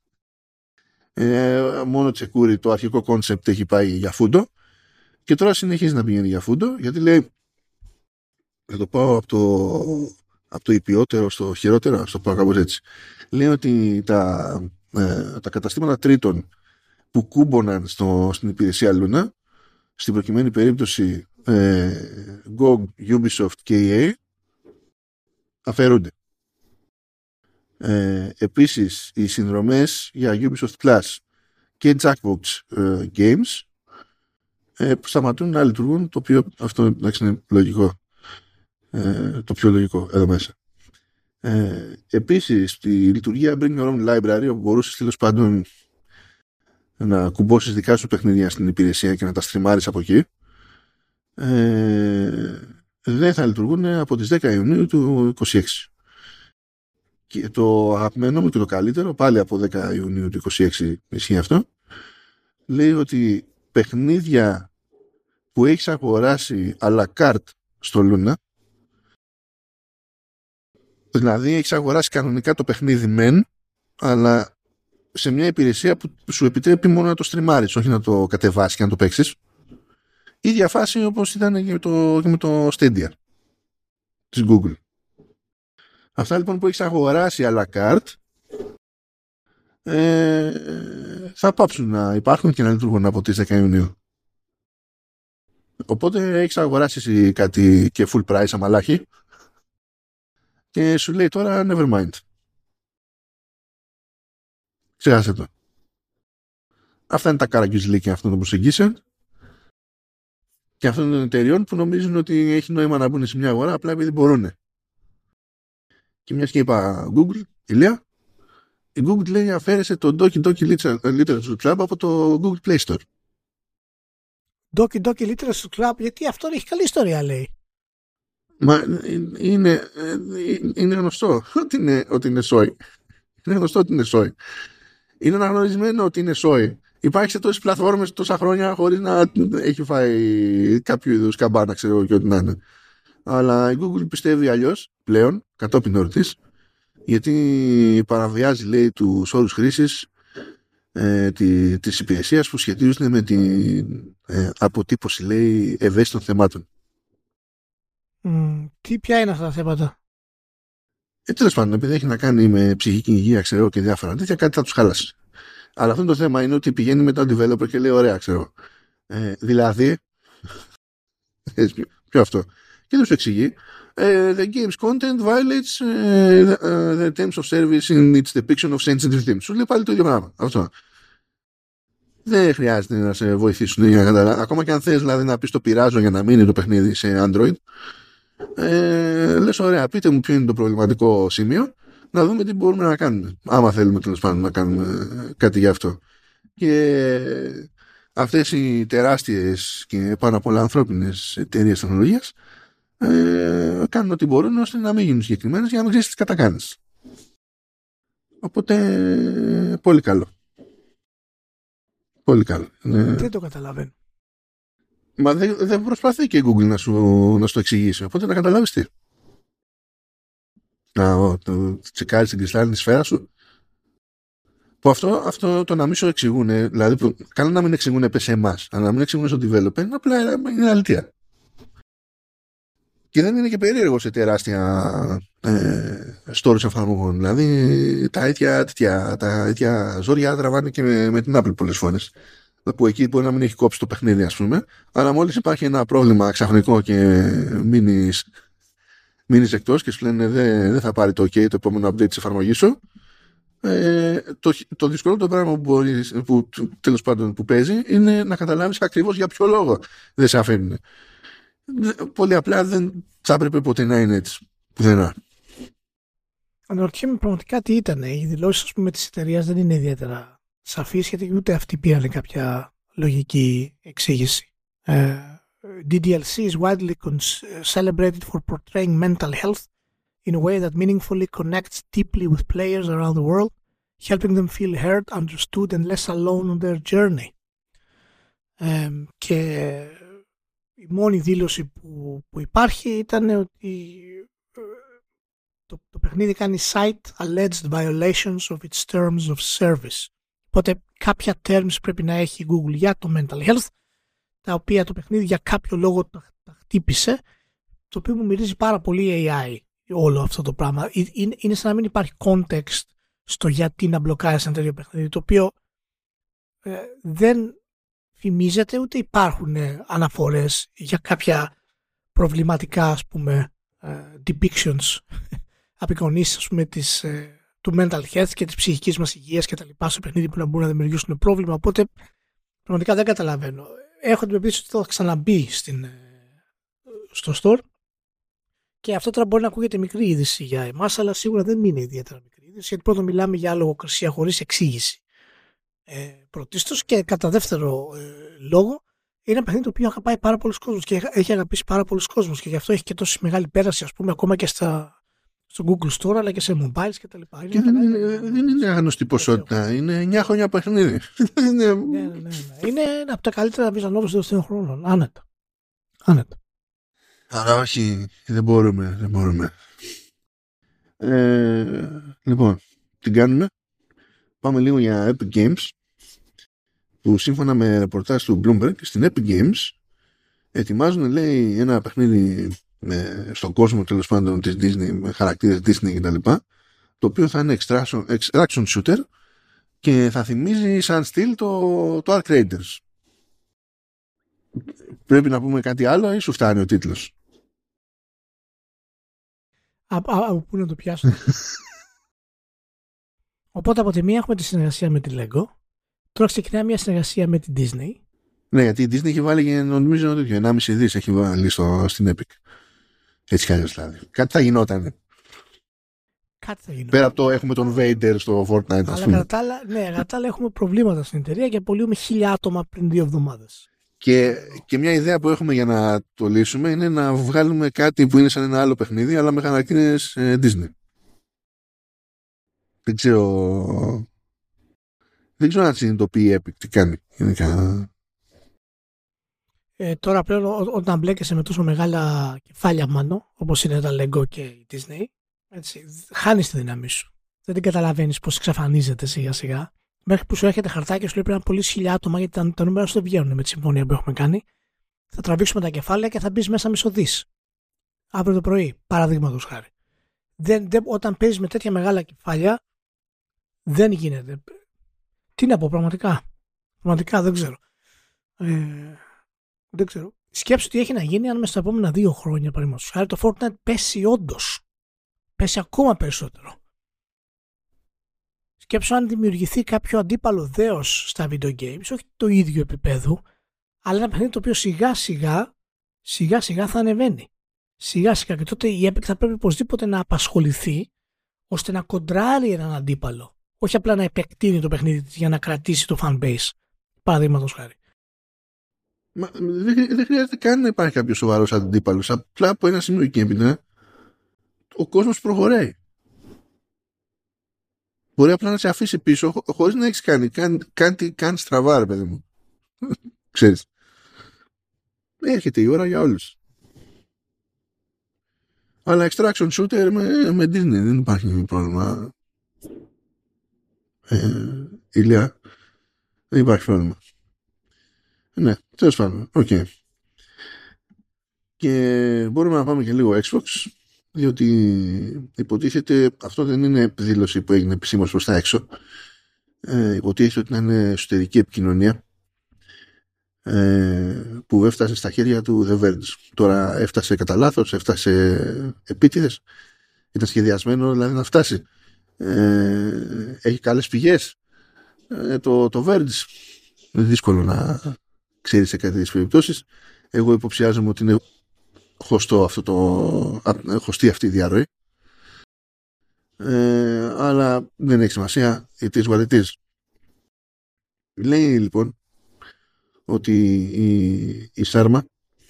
ε, μόνο τσεκούρι το αρχικό concept έχει πάει για φούντο, και τώρα συνεχίζει να πηγαίνει για φούντο, γιατί λέει, θα το πάω από το, από το υπιότερο στο χειρότερο, στο πάω κάπως έτσι. Λέει ότι τα, ε, τα καταστήματα τρίτων που κούμποναν στο, στην υπηρεσία Luna, στην προκειμένη περίπτωση ε, τζι ο τζι, Ubisoft και ι έι, αφαιρούνται. Ε, επίσης, οι συνδρομές για Ubisoft Plus και Jackbox ε, Games ε, σταματούν να λειτουργούν, το οποίο αυτό εντάξει, είναι λογικό. Ε, το πιο λογικό εδώ μέσα. Ε, επίσης, τη λειτουργία Bring Your Own Library, όπου μπορούσες τέλος πάντων να κουμπώσεις δικά σου παιχνίδια στην υπηρεσία και να τα στριμάρεις από εκεί, ε, δεν θα λειτουργούν από τις δέκα Ιουνίου του είκοσι έξι. Και το αγαπημένο μου και το καλύτερο, πάλι από δέκα Ιουνίου του είκοσι έξι ισχύει αυτό, λέει ότι παιχνίδια που έχεις αγοράσει à la carte στο Luna, δηλαδή έχεις αγοράσει κανονικά το παιχνίδι μεν, αλλά σε μια υπηρεσία που σου επιτρέπει μόνο να το στριμάρεις, όχι να το κατεβάσεις και να το παίξεις. Ίδια φάση όπως ήταν και με το, και με το Stadia της Google. Αυτά λοιπόν που έχεις αγοράσει à la carte ε, θα πάψουν να υπάρχουν και να λειτουργούν από τις δέκα Ιουνίου. Οπότε έχεις αγοράσει κάτι και full price αμαλάχη και σου λέει τώρα never mind. Ξέχασε το. Αυτά είναι τα καραγκιουζλίκια αυτών των προσεγγίσεων και αυτών των εταιριών που νομίζουν ότι έχει νόημα να μπουν σε μια αγορά απλά επειδή μπορούν. Και μιας και είπα Google, ηλία, η Google λέει αφαίρεσε το Doki Doki Literature Club από το Google Play Store. Doki Doki Literature Club, γιατί αυτό έχει καλή ιστορία, λέει. Μα είναι, είναι γνωστό ότι είναι, ότι είναι σόι. Είναι γνωστό ότι είναι σόι. Είναι αναγνωρισμένο ότι είναι σόι. Υπάρχει σε τόσες πλατφόρμες τόσα χρόνια χωρίς να έχει φάει κάποιο είδους καμπάνα, ξέρω και ό,τι να είναι. Αλλά η Google πιστεύει αλλιώς πλέον, κατόπιν όρτης, γιατί παραβιάζει, λέει, τους όρους χρήσης ε, τη, της υπηρεσίας που σχετίζονται με την ε, αποτύπωση, λέει, ευαίσθητων θεμάτων. Mm, τι ποια είναι αυτά τα θέματα? Ε, τέλος πάντων, επειδή έχει να κάνει με ψυχική υγεία, ξέρω, και διάφορα τέτοια, κάτι θα τους χάλασε. Αλλά αυτό το θέμα είναι ότι πηγαίνει μετά ο developer και λέει ωραία, ξέρω. Ε, δηλαδή, ποιο αυτό. Και δεν σου εξηγεί. Uh, the game's content violates uh, the, uh, the terms of service in its depiction of sensitive themes. Σου λέει πάλι το ίδιο πράγμα. Αυτό. Δεν χρειάζεται να σε βοηθήσουν για να καταλάβει. Ακόμα και αν θες δηλαδή, να πεις το πειράζω για να μείνει το παιχνίδι σε Android, ε, λες ωραία, πείτε μου ποιο είναι το προβληματικό σημείο, να δούμε τι μπορούμε να κάνουμε. Άμα θέλουμε τέλος πάντων να κάνουμε κάτι γι' αυτό. Και αυτές οι τεράστιες και πάνω απ' όλα ανθρώπινες εταιρείες τεχνολογίας ε, κάνουν ό,τι μπορούν ώστε να μην γίνουν συγκεκριμένες για να μην ξέρεις τι κατακάνεις. Οπότε πολύ καλό. Πολύ καλό. Ναι. Δεν το καταλαβαίνω. Μα δεν δε προσπαθεί και η Google να σου, να σου το εξηγήσει. Οπότε να καταλάβεις τι. Να ο, το τσεκάρεις την κρυστάλλινη σφαίρα σου. Που αυτό, αυτό το να μην σου εξηγούν, δηλαδή που, καλό να μην εξηγούν σε εμάς, αλλά να μην εξηγούν στο developer, απλά είναι αλήθεια. Και δεν είναι και περίεργο σε τεράστια ε, stores εφαρμογών. Δηλαδή τα ίδια, τέτοια, τα ίδια ζόρια τραβάνε και με, με την Apple πολλές φορές. Που εκεί μπορεί να μην έχει κόψει το παιχνίδι, ας πούμε, αλλά μόλις υπάρχει ένα πρόβλημα ξαφνικό και μείνεις, μείνεις εκτός και σου λένε δεν δε θα πάρει το OK το επόμενο update της εφαρμογής σου, ε, το, το δυσκολότερο πράγμα που, μπορείς, που, τέλος πάντων, που παίζει είναι να καταλάβεις ακριβώς για ποιο λόγο δεν σε αφήνουν. Πολύ απλά δεν θα έπρεπε ποτέ να είναι έτσι. Πουθενά. Αναρωτιέμαι πραγματικά τι ήταν. Οι δηλώσεις της εταιρείας δεν είναι ιδιαίτερα σαφείς, γιατί ούτε αυτοί πήραν κάποια λογική εξήγηση. Uh, ντι ντι ελ σι is widely celebrated for portraying mental health in a way that meaningfully connects deeply with players around the world, helping them feel heard, understood and less alone on their journey. Uh, και η μόνη δήλωση που, που υπάρχει ήταν ότι το, το παιχνίδι κάνει cite alleged violations of its terms of service. Οπότε κάποια terms πρέπει να έχει η Google για το mental health, τα οποία το παιχνίδι για κάποιο λόγο τα, τα χτύπησε, το οποίο μου μυρίζει πάρα πολύ έι άι όλο αυτό το πράγμα. Είναι, είναι σαν να μην υπάρχει context στο γιατί να μπλοκάρεις ένα τέτοιο παιχνίδι, το οποίο ε, δεν φημίζεται ούτε υπάρχουν ε, αναφορές για κάποια προβληματικά, ας πούμε, ε, depictions, απεικονίσεις, ας πούμε, της, ε, του mental health και της ψυχικής μας υγείας και τα λοιπά στο παιχνίδι που να μπορούν να δημιουργήσουν πρόβλημα. Οπότε πραγματικά δεν καταλαβαίνω. Έχω την πεποίθηση ότι θα ξαναμπεί στην, στο store και αυτό τώρα μπορεί να ακούγεται μικρή είδηση για εμάς, αλλά σίγουρα δεν είναι ιδιαίτερα μικρή είδηση, γιατί πρώτον μιλάμε για λογοκρισία χωρίς εξήγηση ε, πρωτίστως, και κατά δεύτερο ε, λόγο είναι ένα παιχνίδι το οποίο αγαπάει πάρα πολλούς κόσμους και έχει αγαπήσει πάρα πολλούς κόσμους και γι' αυτό έχει και τόση μεγάλη πέραση, ας πούμε, ακόμα και στα στο Google Store αλλά και σε mobiles και τα λοιπά. Και δεν είναι, δεν είναι άγνωστη ποσότητα. Είναι εννιά χρόνια παιχνίδι. ναι, ναι, ναι, ναι. Είναι από τα καλύτερα visual novels των τελευταίων χρόνων. Άνετα. Άνετα. Αλλά όχι, δεν μπορούμε. Δεν μπορούμε. Ε, λοιπόν, την κάνουμε. Πάμε λίγο για Epic Games, που σύμφωνα με ρεπορτάζ του Bloomberg στην Epic Games ετοιμάζουν, λέει, ένα παιχνίδι με, στον κόσμο τέλος πάντων της Disney, με χαρακτήρες Disney και τα λοιπά, το οποίο θα είναι extraction, extraction shooter και θα θυμίζει σαν στυλ το, το Ark Raiders. Πρέπει να πούμε κάτι άλλο ή σου φτάνει ο τίτλος? Από πού να το πιάσω? Οπότε από τη μία έχουμε τη συνεργασία με τη Lego, τώρα ξεκινάει μια συνεργασία με τη Disney. Ναι, γιατί η Disney έχει βάλει και νομίζω τέτοιο ενάμιση δις έχει βάλει στο, στην Epic. Έτσι κι αλλιώς δηλαδή. Κάτι θα γινόταν. Κάτι θα γινόταν. Πέρα από το έχουμε τον Vader στο Fortnite, ας Αλλά πούμε. κατά τα άλλα, ναι, κατά τα άλλα έχουμε προβλήματα στην εταιρεία και απολύουμε χίλια άτομα πριν δύο εβδομάδες. Και, και μια ιδέα που έχουμε για να το λύσουμε είναι να βγάλουμε κάτι που είναι σαν ένα άλλο παιχνίδι, αλλά με χαρακτήρες ε, Disney. Δεν ξέρω. Δεν ξέρω αν συνειδητοποιεί Epic τι κάνει. Γενικά. Ε, τώρα πλέον ό, όταν μπλέκεσαι με τόσο μεγάλα κεφάλια μάνο, όπως είναι τα Lego και η Disney, έτσι, χάνεις τη δύναμη σου. Δεν την καταλαβαίνεις πώς εξαφανίζεται σιγά σιγά. Μέχρι που σου έρχεται χαρτάκι και σου λέει πρέπει να πωλήσεις χίλια άτομα, γιατί τα, τα νούμερα σου δεν βγαίνουν με τη συμφωνία που έχουμε κάνει. Θα τραβήξουμε τα κεφάλαια και θα μπει μέσα μισοδείς. Αύριο το πρωί, παραδείγματος χάρη. Δεν, δεν, όταν παίζεις με τέτοια μεγάλα κεφάλια, δεν γίνεται. Τι να πω, πραγματικά. Πραγματικά δεν ξέρω. Ε, δεν ξέρω. Σκέψου τι έχει να γίνει αν μέσα στα επόμενα δύο χρόνια, παραδείγματος χάρη, το Fortnite πέσει όντως. Πέσει ακόμα περισσότερο. Σκέψου αν δημιουργηθεί κάποιο αντίπαλο δέος στα video games, όχι το ίδιο επίπεδο, αλλά ένα παιχνίδι το οποίο σιγά σιγά, σιγά σιγά θα ανεβαίνει. Σιγά σιγά, και τότε η Epic θα πρέπει οπωσδήποτε να απασχοληθεί ώστε να κοντράρει έναν αντίπαλο. Όχι απλά να επεκτείνει το παιχνίδι της για να κρατήσει το fanbase. Παραδείγματος χάρη. Μα, δεν, δεν χρειάζεται καν να υπάρχει κάποιο σοβαρό αντίπαλο. Απλά από ένα σημείο και έπειτα ο κόσμος προχωράει. Μπορεί απλά να σε αφήσει πίσω χω, χωρίς να έχεις κάνει καν, καν, καν στραβά, ρε παιδί μου. Ξέρεις. Έρχεται η ώρα για όλους. Αλλά extraction shooter με, με Disney δεν υπάρχει πρόβλημα. Ε, Ηλία, δεν υπάρχει πρόβλημα. Ναι, τέλος πάντων. Οκ. Okay. Και μπορούμε να πάμε και λίγο Xbox, διότι υποτίθεται αυτό δεν είναι δήλωση που έγινε επισήμως προς τα έξω. Ε, υποτίθεται ότι είναι εσωτερική επικοινωνία ε, που έφτασε στα χέρια του The Verge. Τώρα έφτασε κατά λάθος, έφτασε επίτηδες. Ήταν σχεδιασμένο δηλαδή να φτάσει. Ε, έχει καλές πηγές. Ε, το, το Verge είναι δύσκολο να ξέρει σε κάτι τέτοιες περιπτώσεις. Εγώ υποψιάζομαι ότι είναι χωστό αυτό το, χωστή αυτή η διαρροή. Ε, αλλά δεν έχει σημασία. It is what it is. Λέει λοιπόν ότι η, η Σάρμα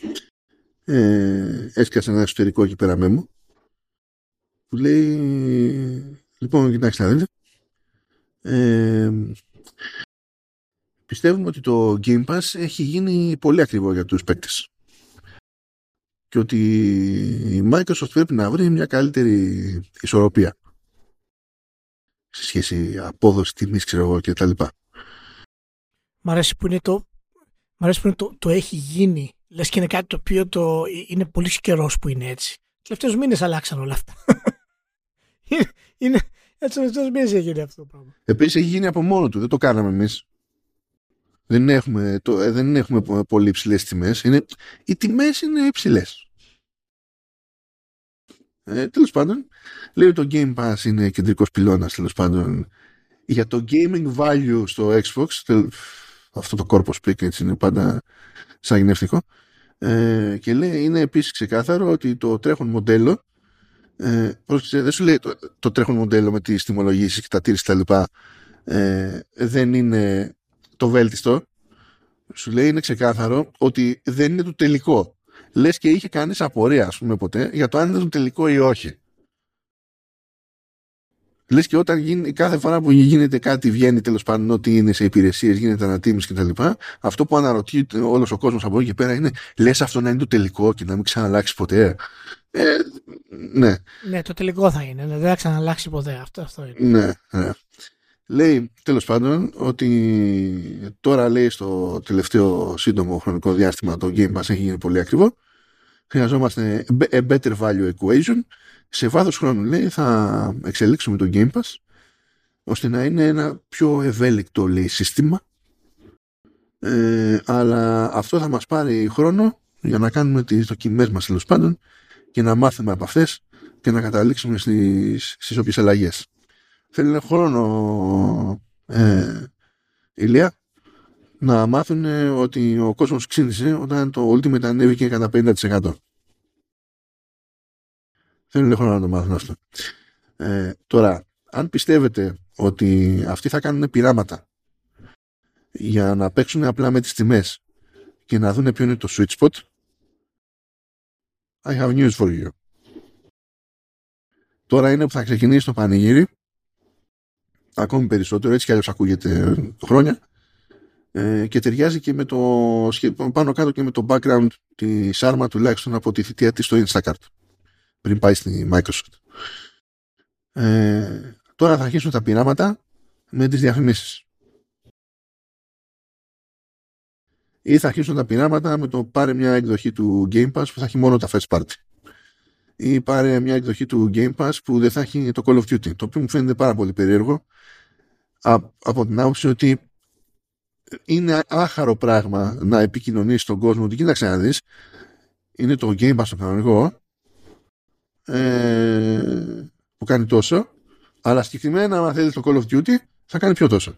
ε, έσκασε ένα εσωτερικό εκεί πέρα μέμο που λέει λοιπόν, κοιτάξτε να δείτε, ε, πιστεύουμε ότι το Game Pass έχει γίνει πολύ ακριβό για τους παίκτες και ότι η Microsoft πρέπει να βρει μια καλύτερη ισορροπία σε σχέση απόδοση τιμής, ξέρω εγώ, και τα λοιπά. Μ' αρέσει που είναι το, μ' αρέσει που είναι το, το έχει γίνει. Λες και είναι κάτι το οποίο το, είναι πολύ καιρός που είναι έτσι. Τους τελευταίους μήνες αλλάξαν όλα αυτά. είναι, είναι, έτσι τους τελευταίους μήνες έχει γίνει αυτό το πράγμα. Επίσης έχει γίνει από μόνο του, δεν το κάναμε εμείς. Δεν έχουμε, το, δεν έχουμε πολύ υψηλές τιμές. Είναι, οι τιμές είναι υψηλές. Ε, τέλος πάντων, λέει ότι το Game Pass είναι κεντρικός πυλώνας, τέλος πάντων, για το gaming value στο Xbox. Τελ, αυτό το corpus pick έτσι είναι πάντα σαγηνευτικό. Ε, και λέει, είναι επίσης ξεκάθαρο ότι το τρέχον μοντέλο, ε, πρόσεξε, δεν σου λέει το, το τρέχον μοντέλο με τις τιμολογήσεις και τα τήρηση και τα λοιπά, ε, δεν είναι το βέλτιστο. Σου λέει, είναι ξεκάθαρο ότι δεν είναι το τελικό. Λες και είχε κανείς απορία, ας πούμε, ποτέ για το αν είναι το τελικό ή όχι. Λες και όταν γίνει, κάθε φορά που γίνεται κάτι, βγαίνει τέλος πάντων ότι είναι σε υπηρεσίες, γίνεται ανατίμηση κτλ. Αυτό που αναρωτιέται όλος ο κόσμος από εκεί και πέρα είναι, λες αυτό να είναι το τελικό και να μην ξαναλλάξει ποτέ. Ε, ναι. Ναι, το τελικό θα είναι. Δεν θα ξαναλλάξει ποτέ. Αυτό, αυτό είναι. Ναι, ναι. Λέει τέλος πάντων ότι τώρα, λέει, στο τελευταίο σύντομο χρονικό διάστημα το Game Pass έχει γίνει πολύ ακριβό. Χρειαζόμαστε a better value equation. Σε βάθος χρόνου, λέει, θα εξελίξουμε το Game Pass ώστε να είναι ένα πιο ευέλικτο, λέει, σύστημα. Ε, αλλά αυτό θα μας πάρει χρόνο για να κάνουμε τις δοκιμές μας, τέλος πάντων, και να μάθουμε από αυτές και να καταλήξουμε στις, στις όποιες αλλαγές. Θέλει χρόνο, ε, Ηλία, να μάθουν ότι ο κόσμος ξύνησε όταν το Ultimate ανέβηκε κατά πενήντα τοις εκατό. Θέλουν χρόνο να το μάθουν αυτό. Ε, τώρα, αν πιστεύετε ότι αυτοί θα κάνουν πειράματα για να παίξουν απλά με τις τιμές και να δουν ποιο είναι το sweet spot, I have news for you. Τώρα είναι που θα ξεκινήσει το πανηγύρι, ακόμη περισσότερο, έτσι κι αλλιώς ακούγεται χρόνια, ε, και ταιριάζει και με το πάνω κάτω και με το background της Arma, τουλάχιστον από τη θητεία της στο Instacart πριν πάει στη Microsoft. Ε, τώρα θα αρχίσουν τα πειράματα με τις διαφημίσεις. Ή θα αρχίσουν τα πειράματα με το πάρε μια εκδοχή του Game Pass που θα έχει μόνο τα first party. Ή πάρε μια εκδοχή του Game Pass που δεν θα έχει το Call of Duty. Το οποίο μου φαίνεται πάρα πολύ περίεργο. Α, από την άποψη ότι είναι άχαρο πράγμα να επικοινωνείς στον κόσμο ότι κοίταξε να δεις, είναι το Game Pass το κανονικό ε, που κάνει τόσο, αλλά συγκεκριμένα αν θέλει το Call of Duty θα κάνει πιο τόσο.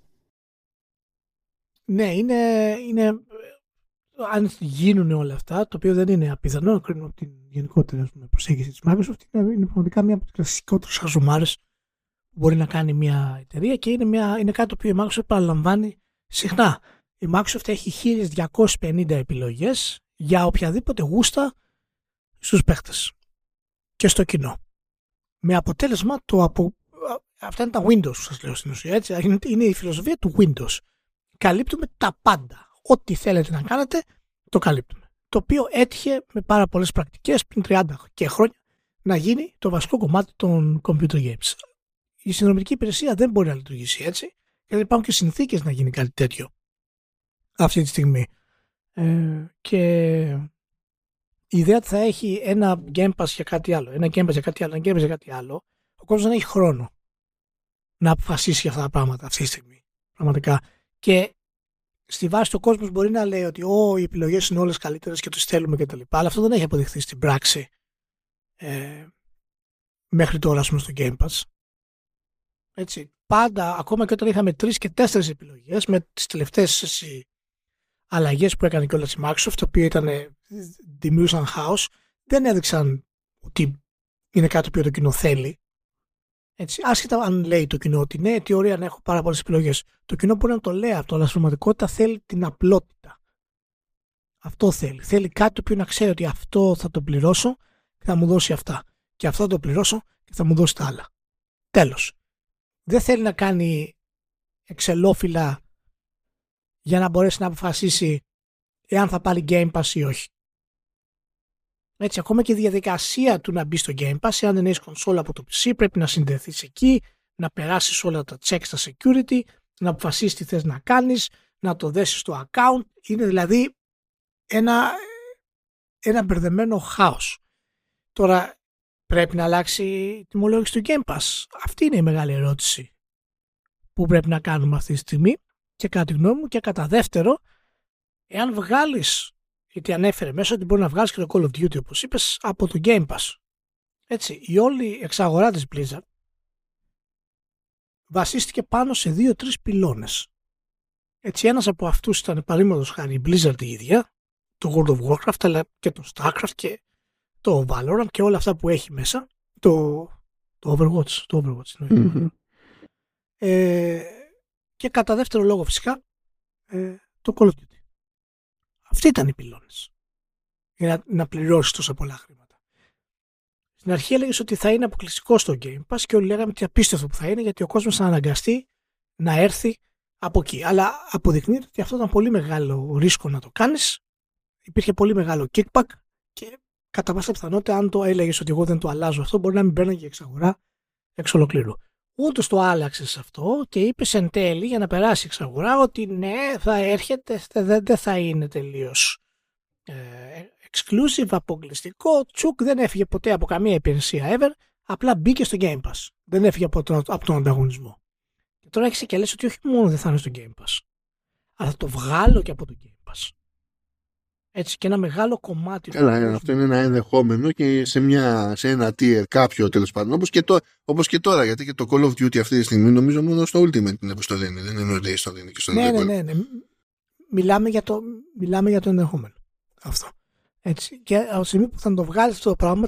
Ναι, είναι, είναι αν γίνουν όλα αυτά, το οποίο δεν είναι απίθανο, κρίνω από την γενικότερη προσέγγιση της Microsoft, είναι, είναι πραγματικά μία από τις κλασικότερες χαζομάρες που μπορεί να κάνει μια εταιρεία και είναι, μια, είναι κάτι το οποίο η Microsoft παραλαμβάνει συχνά. Η Microsoft έχει χίλιες διακόσιες πενήντα επιλογές για οποιαδήποτε γούστα στους παίχτες και στο κοινό. Με αποτέλεσμα το από... Αυτά είναι τα Windows που σας λέω στην ουσία. Έτσι. Είναι η φιλοσοφία του Windows. Καλύπτουμε τα πάντα. Ό,τι θέλετε να κάνετε το καλύπτουμε. Το οποίο έτυχε με πάρα πολλές πρακτικές πριν τριάντα και χρόνια να γίνει το βασικό κομμάτι των computer games. Η συνδρομητική υπηρεσία δεν μπορεί να λειτουργήσει έτσι και δεν υπάρχουν και συνθήκες να γίνει κάτι τέτοιο αυτή τη στιγμή. Ε, και η ιδέα ότι θα έχει ένα Game Pass για κάτι άλλο, ένα Game Pass για κάτι άλλο, ένα Game Pass για κάτι άλλο, ο κόσμος δεν έχει χρόνο να αποφασίσει για αυτά τα πράγματα αυτή τη στιγμή. Πραγματικά. Και στη βάση του κόσμου μπορεί να λέει ότι oh, οι επιλογές είναι όλες καλύτερες και τους θέλουμε κτλ. Αλλά αυτό δεν έχει αποδειχθεί στην πράξη ε, μέχρι τώρα στο Game Pass. Έτσι. Πάντα, ακόμα και όταν είχαμε τρεις και τέσσερις επιλογές, με τις τελευταίες εσύ, αλλαγές που έκανε κιόλας η Microsoft, το οποίο ήταν δημιούργησαν χάος, δεν έδειξαν ότι είναι κάτι που το κοινό θέλει. Έτσι, άσχετα αν λέει το κοινό ότι ναι, τι ωραία να έχω πάρα πολλές επιλογές. Το κοινό μπορεί να το λέει αυτό, αλλά στην πραγματικότητα θέλει την απλότητα. Αυτό θέλει. Θέλει κάτι το οποίο να ξέρει ότι αυτό θα το πληρώσω και θα μου δώσει αυτά. Και αυτό θα το πληρώσω και θα μου δώσει τα άλλα. Τέλος. Δεν θέλει να κάνει εξελόφυλλα για να μπορέσει να αποφασίσει εάν θα πάρει Game Pass ή όχι. Έτσι, ακόμα και η διαδικασία του να μπει στο Game Pass, αν δεν έχεις κονσόλα από το πι σι, πρέπει να συνδεθείς εκεί, να περάσεις όλα τα checks στα security, να αποφασίσεις τι θες να κάνεις, να το δέσεις στο account. Είναι δηλαδή ένα, ένα μπερδεμένο χάος. Τώρα, πρέπει να αλλάξει η τιμολόγηση του Game Pass. Αυτή είναι η μεγάλη ερώτηση που πρέπει να κάνουμε αυτή τη στιγμή και κατά τη γνώμη μου. Και κατά δεύτερο, εάν βγάλεις, γιατί ανέφερε μέσα ότι μπορεί να βγάλεις και το Call of Duty όπως είπες από το Game Pass. Έτσι, η όλη εξαγορά της Blizzard βασίστηκε πάνω σε δύο-τρεις πυλώνες. Έτσι, ένας από αυτούς ήταν παραδείγματος χάρη η Blizzard η ίδια, το World of Warcraft, αλλά και το Starcraft και το Valorant και όλα αυτά που έχει μέσα, το, το Overwatch, το Overwatch mm-hmm. ε, και κατά δεύτερο λόγο φυσικά ε, το Call of Duty. Αυτοί ήταν οι πυλώνες για να, να πληρώσεις τόσα πολλά χρήματα. Στην αρχή έλεγες ότι θα είναι αποκλειστικό στο Game Pass και όλοι λέγαμε ότι απίστευτο που θα είναι, γιατί ο κόσμος θα αναγκαστεί να έρθει από εκεί. Αλλά αποδεικνύεται ότι αυτό ήταν πολύ μεγάλο ρίσκο να το κάνεις. Υπήρχε πολύ μεγάλο kickback και κατά πάσα πιθανότητα, αν το έλεγες ότι εγώ δεν το αλλάζω αυτό, μπορεί να μην παίρνει και εξαγορά εξ ολοκλήρου. Ούτως το άλλαξες αυτό και είπες εν τέλει για να περάσει εξαγορά ότι ναι, θα έρχεται, δεν, δεν θα είναι τελείως ε, exclusive, αποκλειστικό. Τσουκ, δεν έφυγε ποτέ από καμία υπηρεσία ever, απλά μπήκε στο Game Pass. Δεν έφυγε από τον, από τον ανταγωνισμό. Και τώρα έχεις και λες ότι όχι μόνο δεν θα είναι στο Game Pass, αλλά θα το βγάλω και από το Game Pass. Έτσι, και ένα μεγάλο κομμάτι. Καλά, αυτό είναι ένα ενδεχόμενο και σε, μια, σε ένα tier κάποιο τέλος πάντων. Όπως και, το, όπως και τώρα, γιατί και το Call of Duty αυτή τη στιγμή νομίζω μόνο στο Ultimate είναι που στο δίνει. Δεν είναι ότι στο δίνει και στο ναι, ναι, ναι, ναι. Μιλάμε για το, μιλάμε για το ενδεχόμενο. Αυτό. Έτσι. Και από τη στιγμή που θα το βγάλει αυτό το πράγμα,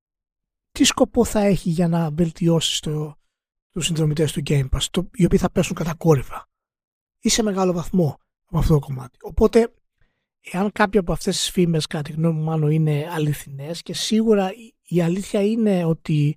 τι σκοπό θα έχει για να βελτιώσει τους συνδρομητές του Game Pass, το, οι οποίοι θα πέσουν κατακόρυφα ή σε μεγάλο βαθμό από αυτό το κομμάτι. Οπότε, εάν κάποια από αυτές τις φήμες, κατά τη γνώμη μου, μάλλον είναι αληθινές, και σίγουρα η αλήθεια είναι ότι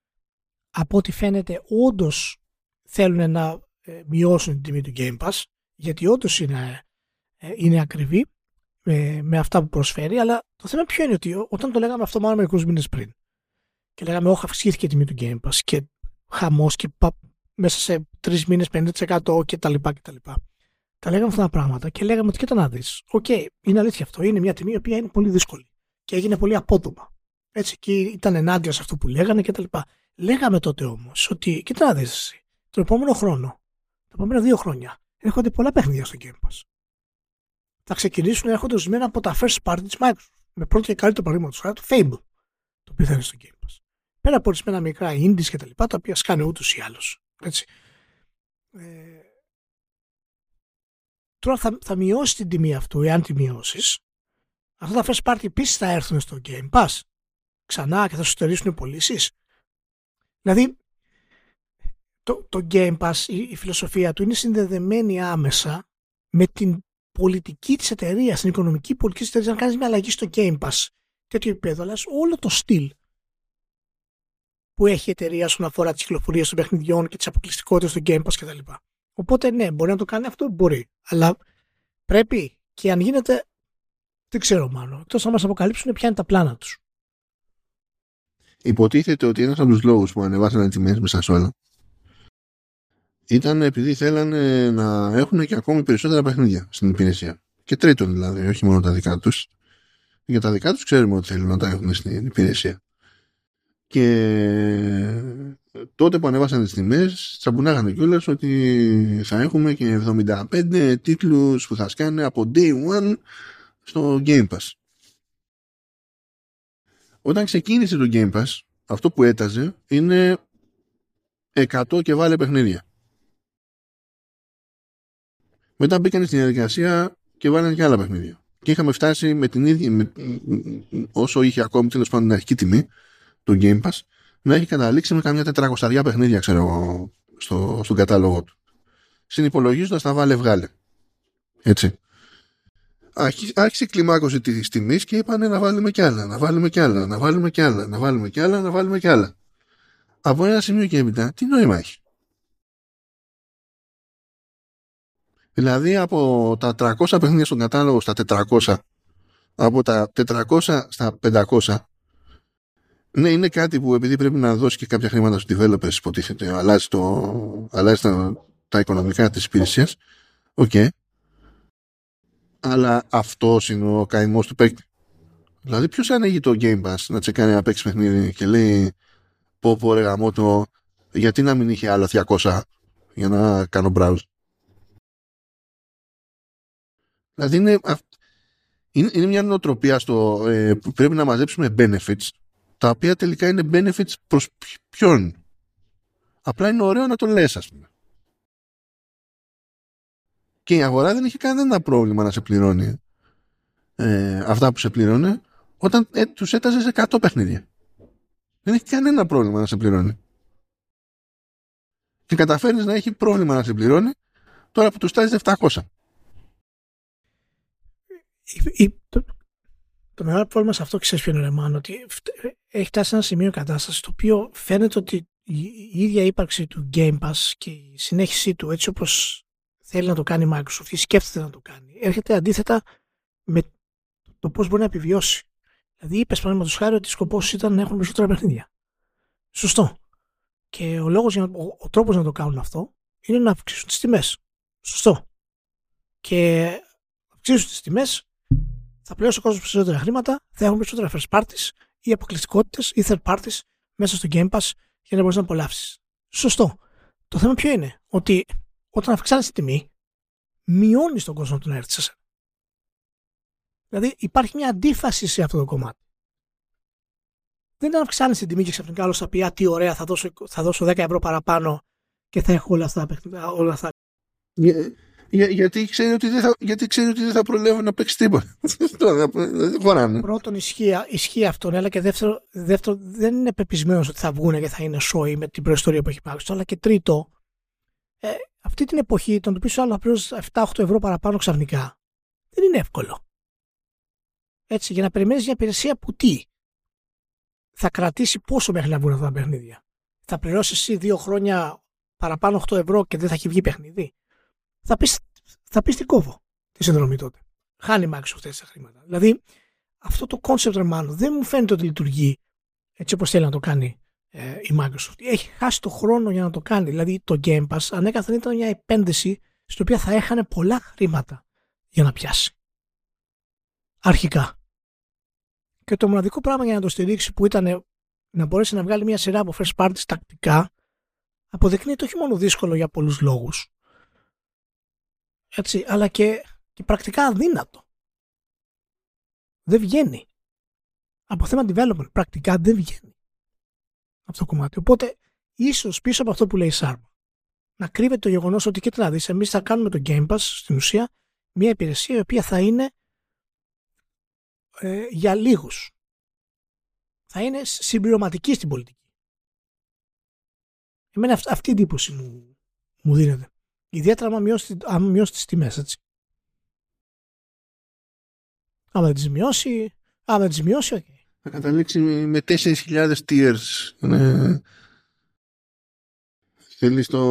από ό,τι φαίνεται όντως θέλουν να μειώσουν την τιμή του Game Pass, γιατί όντως είναι, είναι ακριβή με, με αυτά που προσφέρει, αλλά το θέμα ποιο είναι, ότι όταν το λέγαμε αυτό μάλλον μερικούς μήνες πριν και λέγαμε όχι, αυξήθηκε η τιμή του Game Pass και χαμός και πα, μέσα σε τρεις μήνες πενήντα τοις εκατό και τα λοιπά και τα λοιπά. Τα λέγαμε αυτά τα πράγματα και λέγαμε ότι κοίτα να δεις. Οκ, okay, είναι αλήθεια αυτό. Είναι μια τιμή η οποία είναι πολύ δύσκολη και έγινε πολύ απότομα. Έτσι, και ήταν ενάντια σε αυτό που λέγανε κτλ. Λέγαμε τότε όμως ότι κοίτα να δεις εσύ. Τον επόμενο χρόνο τα επόμενα δύο χρόνια έρχονται πολλά παιχνίδια στο Game Pass. Θα ξεκινήσουν έρχονται ορισμένα από τα first party της Microsoft. Με πρώτο και καλύτερο παραδείγματος χάρη το Fable, το οποίο θα είναι στο Game Pass. Πέρα από ορισμένα μικρά indies και τα λοιπά, τα οποία σκάνε ούτως ή άλλως. Έτσι. Ε, τώρα θα, θα μειώσει την τιμή αυτού, εάν τη μειώσεις. Αυτά τα first party επίσης θα έρθουν στο Game Pass ξανά και θα σου στερήσουν πωλήσεις. Δηλαδή, το, το Game Pass, η, η φιλοσοφία του είναι συνδεδεμένη άμεσα με την πολιτική της εταιρείας, την οικονομική πολιτική της εταιρείας. Να κάνεις μια αλλαγή στο Game Pass τέτοιο επίπεδο, αλλά όλο το στυλ που έχει η εταιρεία όσον αφορά τις κυκλοφορίες των παιχνιδιών και τις αποκλειστικότητες στο Game Pass κτλ. Οπότε ναι, μπορεί να το κάνει αυτό, μπορεί. Αλλά πρέπει, και αν γίνεται, δεν ξέρω μάλλον. Εκτός να μας αποκαλύψουν ποια είναι τα πλάνα τους. Υποτίθεται ότι ένας από τους λόγους που ανεβάσανε τιμές μέσα σε όλα ήταν επειδή θέλανε να έχουν και ακόμη περισσότερα παιχνίδια στην υπηρεσία. Και τρίτον δηλαδή, όχι μόνο τα δικά τους. Για τα δικά τους ξέρουμε ότι θέλουν να τα έχουν στην υπηρεσία. Και τότε που ανέβασαν τις τιμές, τσαμπουνάγανε κιόλας ότι θα έχουμε και εβδομήντα πέντε τίτλους που θα σκάνε από day one στο Game Pass. Όταν ξεκίνησε το Game Pass, αυτό που έταζε είναι εκατό και βάλε παιχνίδια. Μετά μπήκαν στην διαδικασία και βάλανε και άλλα παιχνίδια. Και είχαμε φτάσει με την ίδια, με, όσο είχε ακόμη τέλος πάντων την αρχική τιμή του Game Pass, να έχει καταλήξει με καμιά τετρακόσια παιχνίδια, ξέρω εγώ, στο, στον κατάλογο του. Συνυπολογίζοντας τα βάλε βγάλε. Έτσι. Άρχισε η κλιμάκωση της τιμής και είπανε να βάλουμε κι άλλα, να βάλουμε κι άλλα, να βάλουμε κι άλλα, να βάλουμε κι άλλα, να βάλουμε κι άλλα. Από ένα σημείο και έπειτα, τι νόημα έχει? Δηλαδή από τα τριακόσια παιχνίδια στον κατάλογο στα τετρακόσια, από τα τετρακόσια στα πεντακόσια, ναι, είναι κάτι που επειδή πρέπει να δώσει και κάποια χρήματα στους developers, υποτίθεται, αλλάζει, το, αλλάζει τα, τα οικονομικά της υπηρεσίας. Οκ. Okay. Αλλά αυτός είναι ο καημός του παίκτη. Δηλαδή ποιος ανοίγει το Game Pass να τσεκάνει να παίξει παιχνίδι και λέει πω πω ρε γαμώτο, γιατί να μην είχε άλλα διακόσια για να κάνω browse? Δηλαδή είναι, είναι, είναι μια νοοτροπία στο ε, που πρέπει να μαζέψουμε benefits, τα οποία τελικά είναι benefits προς ποιον? Απλά είναι ωραίο να το λες, ας πούμε. Και η αγορά δεν είχε κανένα πρόβλημα να σε πληρώνει ε, αυτά που σε πληρώνει όταν ε, τους έταζες εκατό παιχνίδια. Δεν έχει κανένα πρόβλημα να σε πληρώνει. Και καταφέρνεις να έχει πρόβλημα να σε πληρώνει τώρα που τους τάζεις επτακόσια. Η, η, το, το μεγάλο πρόβλημα σε αυτό, ξέρεις ποιο είναι, Ρεμάν, ότι έχει φτάσει σε ένα σημείο κατάσταση το οποίο φαίνεται ότι η, η ίδια ύπαρξη του Game Pass και η συνέχιση του έτσι όπως θέλει να το κάνει η Microsoft ή σκέφτεται να το κάνει, έρχεται αντίθετα με το πώς μπορεί να επιβιώσει. Δηλαδή είπες παραδείγματος χάρη ότι σκοπός ήταν να έχουν περισσότερα παιχνίδια. Σωστό. Και ο, λόγος, ο, ο τρόπος να το κάνουν αυτό είναι να αυξήσουν τις τιμές. Σωστό. Και αυξήσουν τις τιμές, θα πληρώσει ο κόσμος περισσότερα χρήματα, θα έχουν περισσότερα first parties ή αποκλειστικότητες ή third parties μέσα στο Game Pass για να μπορείς να απολαύσεις. Σωστό. Το θέμα ποιο είναι? Ότι όταν αυξάνεις τη τιμή, μειώνεις τον κόσμο του να έρθει σε εσένα. Δηλαδή υπάρχει μια αντίφαση σε αυτό το κομμάτι. Δεν είναι να αυξάνεις την τιμή και ξαφνικά άλλος θα πει, α, τι ωραία, θα δώσω, θα δώσω δέκα ευρώ παραπάνω και θα έχω όλα αυτά. Όλα αυτά. Για, για, γιατί, ξέρει ότι δεν θα, γιατί ξέρει ότι δεν θα προλάβω να παίξει τίποτα. Δεν χωράνε. Πρώτον, ισχύει, ισχύει αυτό, ναι, αλλά και δεύτερο, δεύτερο, δεν είναι πεπισμένος ότι θα βγουν και θα είναι σόι με την προϊστορία που έχει υπάρξει. Αλλά και τρίτο, ε, αυτή την εποχή, τον του πεις άλλο να πληρώσει επτά οχτώ ευρώ παραπάνω ξαφνικά, δεν είναι εύκολο. Έτσι, για να περιμένεις μια υπηρεσία που τι θα κρατήσει πόσο μέχρι να βγουν αυτά τα παιχνίδια? Θα πληρώσεις εσύ δύο χρόνια παραπάνω οκτώ ευρώ και δεν θα έχει βγει παιχνίδι? Θα πεις, θα πεις τι κόβω τη συνδρομή τότε. Χάνει η Microsoft έτσι τα χρήματα. Δηλαδή, αυτό το concept, Ρεμάνο, δεν μου φαίνεται ότι λειτουργεί έτσι όπως θέλει να το κάνει ε, η Microsoft. Έχει χάσει το χρόνο για να το κάνει. Δηλαδή, το Game Pass ανέκαθεν ήταν μια επένδυση στην οποία θα έχανε πολλά χρήματα για να πιάσει. Αρχικά. Και το μοναδικό πράγμα για να το στηρίξει που ήταν να μπορέσει να βγάλει μια σειρά από first parties τακτικά, αποδεικνύεται όχι μόνο δύσκολο για πολλούς λόγους, Έτσι, αλλά και, και πρακτικά αδύνατο. Δεν βγαίνει. Από θέμα development, πρακτικά δεν βγαίνει αυτό το κομμάτι. Οπότε, ίσως πίσω από αυτό που λέει η Σάρμα, να κρύβεται το γεγονός ότι, κοίτα να δεις, εμείς θα κάνουμε το Game Pass στην ουσία μια υπηρεσία η οποία θα είναι ε, για λίγους. Θα είναι συμπληρωματική στην πολιτική. Εμένα αυ- αυτή η εντύπωση μου, μου δίνεται. Ιδιαίτερα άμα μειώσει, άμα μειώσει τις τιμές, έτσι. Άμα δεν τις μειώσει, άμα δεν τις μειώσει, ok. Θα καταλήξει με τέσσερις χιλιάδες tiers. Ναι. Θέλεις το,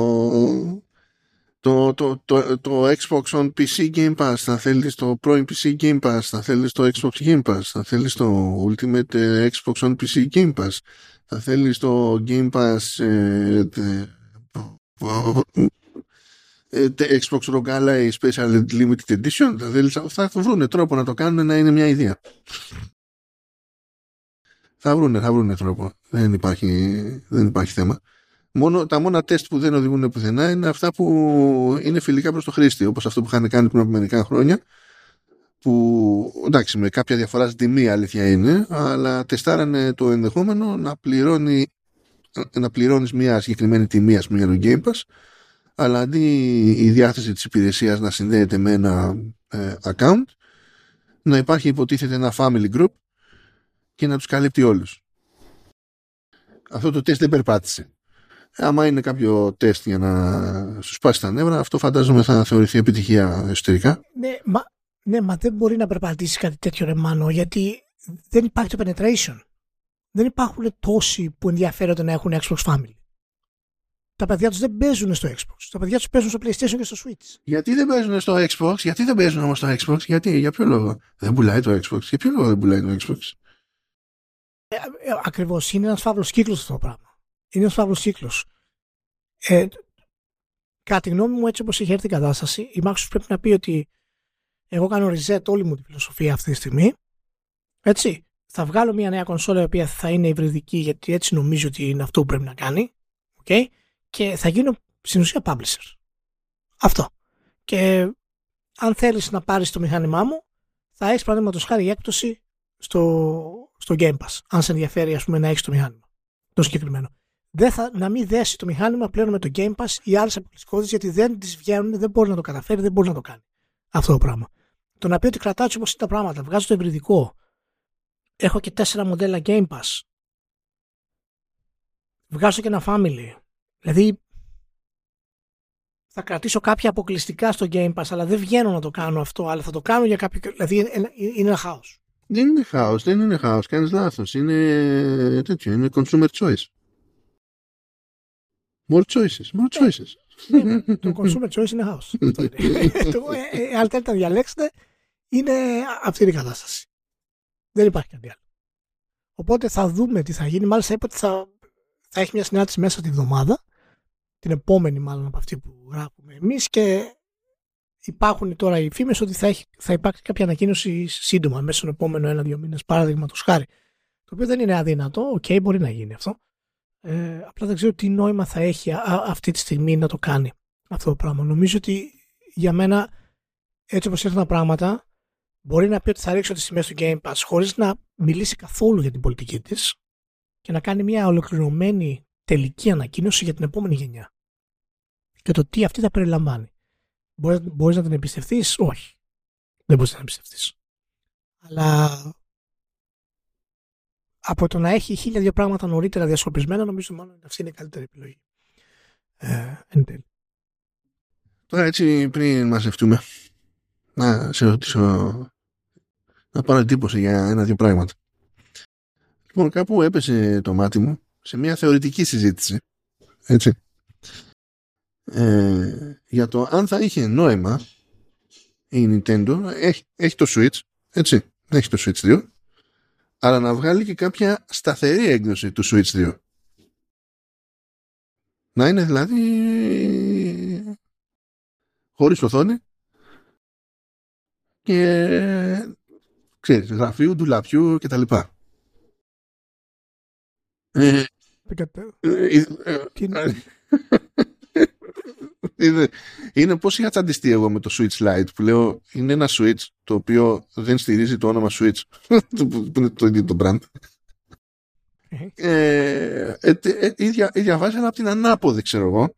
το, το, το, το Xbox on πι σι Game Pass, θα θέλεις το πρώην πι σι Game Pass, θα θέλεις το Xbox Game Pass, θα θέλεις το Ultimate ε, Xbox on πι σι Game Pass, θα θέλεις το Game Pass ε, τε, ε, τε, Xbox Rogue Ally Special Limited Edition, θα θέλεις, θα βρουν τρόπο να το κάνουν να είναι μια ιδέα. Θα βρούνε, θα βρούνε τρόπο. Δεν υπάρχει, δεν υπάρχει θέμα. Μόνο, τα μόνα τεστ που δεν οδηγούν πουθενά είναι αυτά που είναι φιλικά προς το χρήστη, όπως αυτό που είχαν κάνει πριν από μερικά χρόνια, που εντάξει με κάποια διαφορά στην τιμή αλήθεια είναι, αλλά τεστάρανε το ενδεχόμενο να, πληρώνει, να πληρώνεις μια συγκεκριμένη τιμή, ας πούμε, για το Game Pass, αλλά αντί η διάθεση της υπηρεσίας να συνδέεται με ένα ε, account, να υπάρχει υποτίθεται ένα family group και να τους καλύπτει όλους. Αυτό το τεστ δεν περπάτησε. Άμα είναι κάποιο τεστ για να σου σπάσει τα νεύρα, αυτό φαντάζομαι θα θεωρηθεί επιτυχία εσωτερικά. Ναι, μα, ναι, μα δεν μπορεί να περπατήσει κάτι τέτοιο, ρε Μάνο, γιατί δεν υπάρχει το penetration. Δεν υπάρχουν τόσοι που ενδιαφέρονται να έχουν Xbox Family. Τα παιδιά τους δεν παίζουν στο Xbox. Τα παιδιά τους παίζουν στο PlayStation και στο Switch. Γιατί δεν παίζουν στο Xbox, γιατί δεν παίζουν όμως στο Xbox, γιατί, για ποιο λόγο δεν πουλάει το Xbox, για ποιο λόγο δεν πουλάει το Xbox. Ε, ε, ακριβώς, είναι ένας φαύλος κύκλος αυτό το πράγμα. Είναι ένας φαύλος κύκλος. Ε, κατά τη γνώμη μου, έτσι όπως έχει έρθει η κατάσταση, η Microsoft πρέπει να πει ότι εγώ κάνω reset όλη μου τη φιλοσοφία αυτή τη στιγμή. Έτσι. Θα βγάλω μια νέα κονσόλα η οποία θα είναι υβριδική, γιατί έτσι νομίζω ότι είναι αυτό που πρέπει να κάνει. Okay? Και θα γίνω στην ουσία publisher. Αυτό. Και αν θέλεις να πάρεις το μηχάνημά μου, θα έχεις παραδείγματος χάρη έκπτωση στο, στο Game Pass. Αν σε ενδιαφέρει, ας πούμε, να έχεις το μηχάνημα. Το συγκεκριμένο. Δεν θα, να μην δέσει το μηχάνημα πλέον με το Game Pass ή άλλες αποκλειστικότητες, γιατί δεν τις βγαίνουν, δεν μπορεί να το καταφέρει, δεν μπορεί να το κάνει. Αυτό το πράγμα. Το να πει ότι κρατάω όπως είναι τα πράγματα, βγάζω το υβριδικό, έχω και τέσσερα μοντέλα Game Pass, βγάζω και ένα family. Δηλαδή, θα κρατήσω κάποια αποκλειστικά στο Game Pass, αλλά δεν βγαίνω να το κάνω αυτό, αλλά θα το κάνω για κάποιο. Δηλαδή, είναι ένα χάος. Δεν είναι χάος, δεν είναι χάος, κάνεις λάθος. Είναι τέτοιο, είναι consumer choice. More choices, more choices. Ναι, το consumer choice είναι χάος. Αν θέλετε να διαλέξετε, είναι αυτή η κατάσταση. Δεν υπάρχει κάτι άλλο. Οπότε θα δούμε τι θα γίνει. Μάλιστα είπα ότι θα, θα έχει μια συνάντηση μέσα τη βδομάδα, την επόμενη μάλλον από αυτή που γράφουμε εμείς, και υπάρχουν τώρα οι φήμες ότι θα, έχει, θα υπάρξει κάποια ανακοίνωση σύντομα, μέσα στον επόμενο ένα-δύο μήνες, παραδείγματος χάρη. Το οποίο δεν είναι αδύνατο, οκ, okay, μπορεί να γίνει αυτό. Ε, απλά δεν ξέρω τι νόημα θα έχει α, α, αυτή τη στιγμή να το κάνει αυτό το πράγμα. Νομίζω ότι για μένα, έτσι όπως ήρθαν τα πράγματα, μπορεί να πει ότι θα ρίξω τις τιμές του Game Pass χωρίς να μιλήσει καθόλου για την πολιτική της και να κάνει μια ολοκληρωμένη τελική ανακοίνωση για την επόμενη γενιά. Και το τι αυτή θα περιλαμβάνει. Μπορείς, μπορείς να την εμπιστευτείς? Όχι. Δεν μπορείς να την εμπιστευτείς. Αλλά από το να έχει χίλια δύο πράγματα νωρίτερα διασκορπισμένα, νομίζω μόνο αυτή είναι η καλύτερη επιλογή. Ε, εν τέλει. Τώρα έτσι, πριν μαζευτούμε, να σε ρωτήσω, να πάρω εντύπωση για ένα-δύο πράγματα. Λοιπόν, κάπου έπεσε το μάτι μου σε μια θεωρητική συζήτηση, έτσι, ε, για το αν θα είχε νόημα η Nintendo, έχει, έχει το Switch, έτσι, έχει το Switch δύο, αλλά να βγάλει και κάποια σταθερή έκδοση του Switch δύο. Να είναι δηλαδή χωρίς οθόνη και ξέρεις, γραφείου, ντουλαπιού και τα λοιπά. Ε, ε, ε, ε, είδε, Είναι πώς είχα τσαντιστεί εγώ με το Switch Lite που λέω είναι ένα Switch το οποίο δεν στηρίζει το όνομα Switch που είναι το ίδιο το brand. ε, ε, ε, ίδια, ίδια βάση αλλά από την ανάποδη ξέρω εγώ.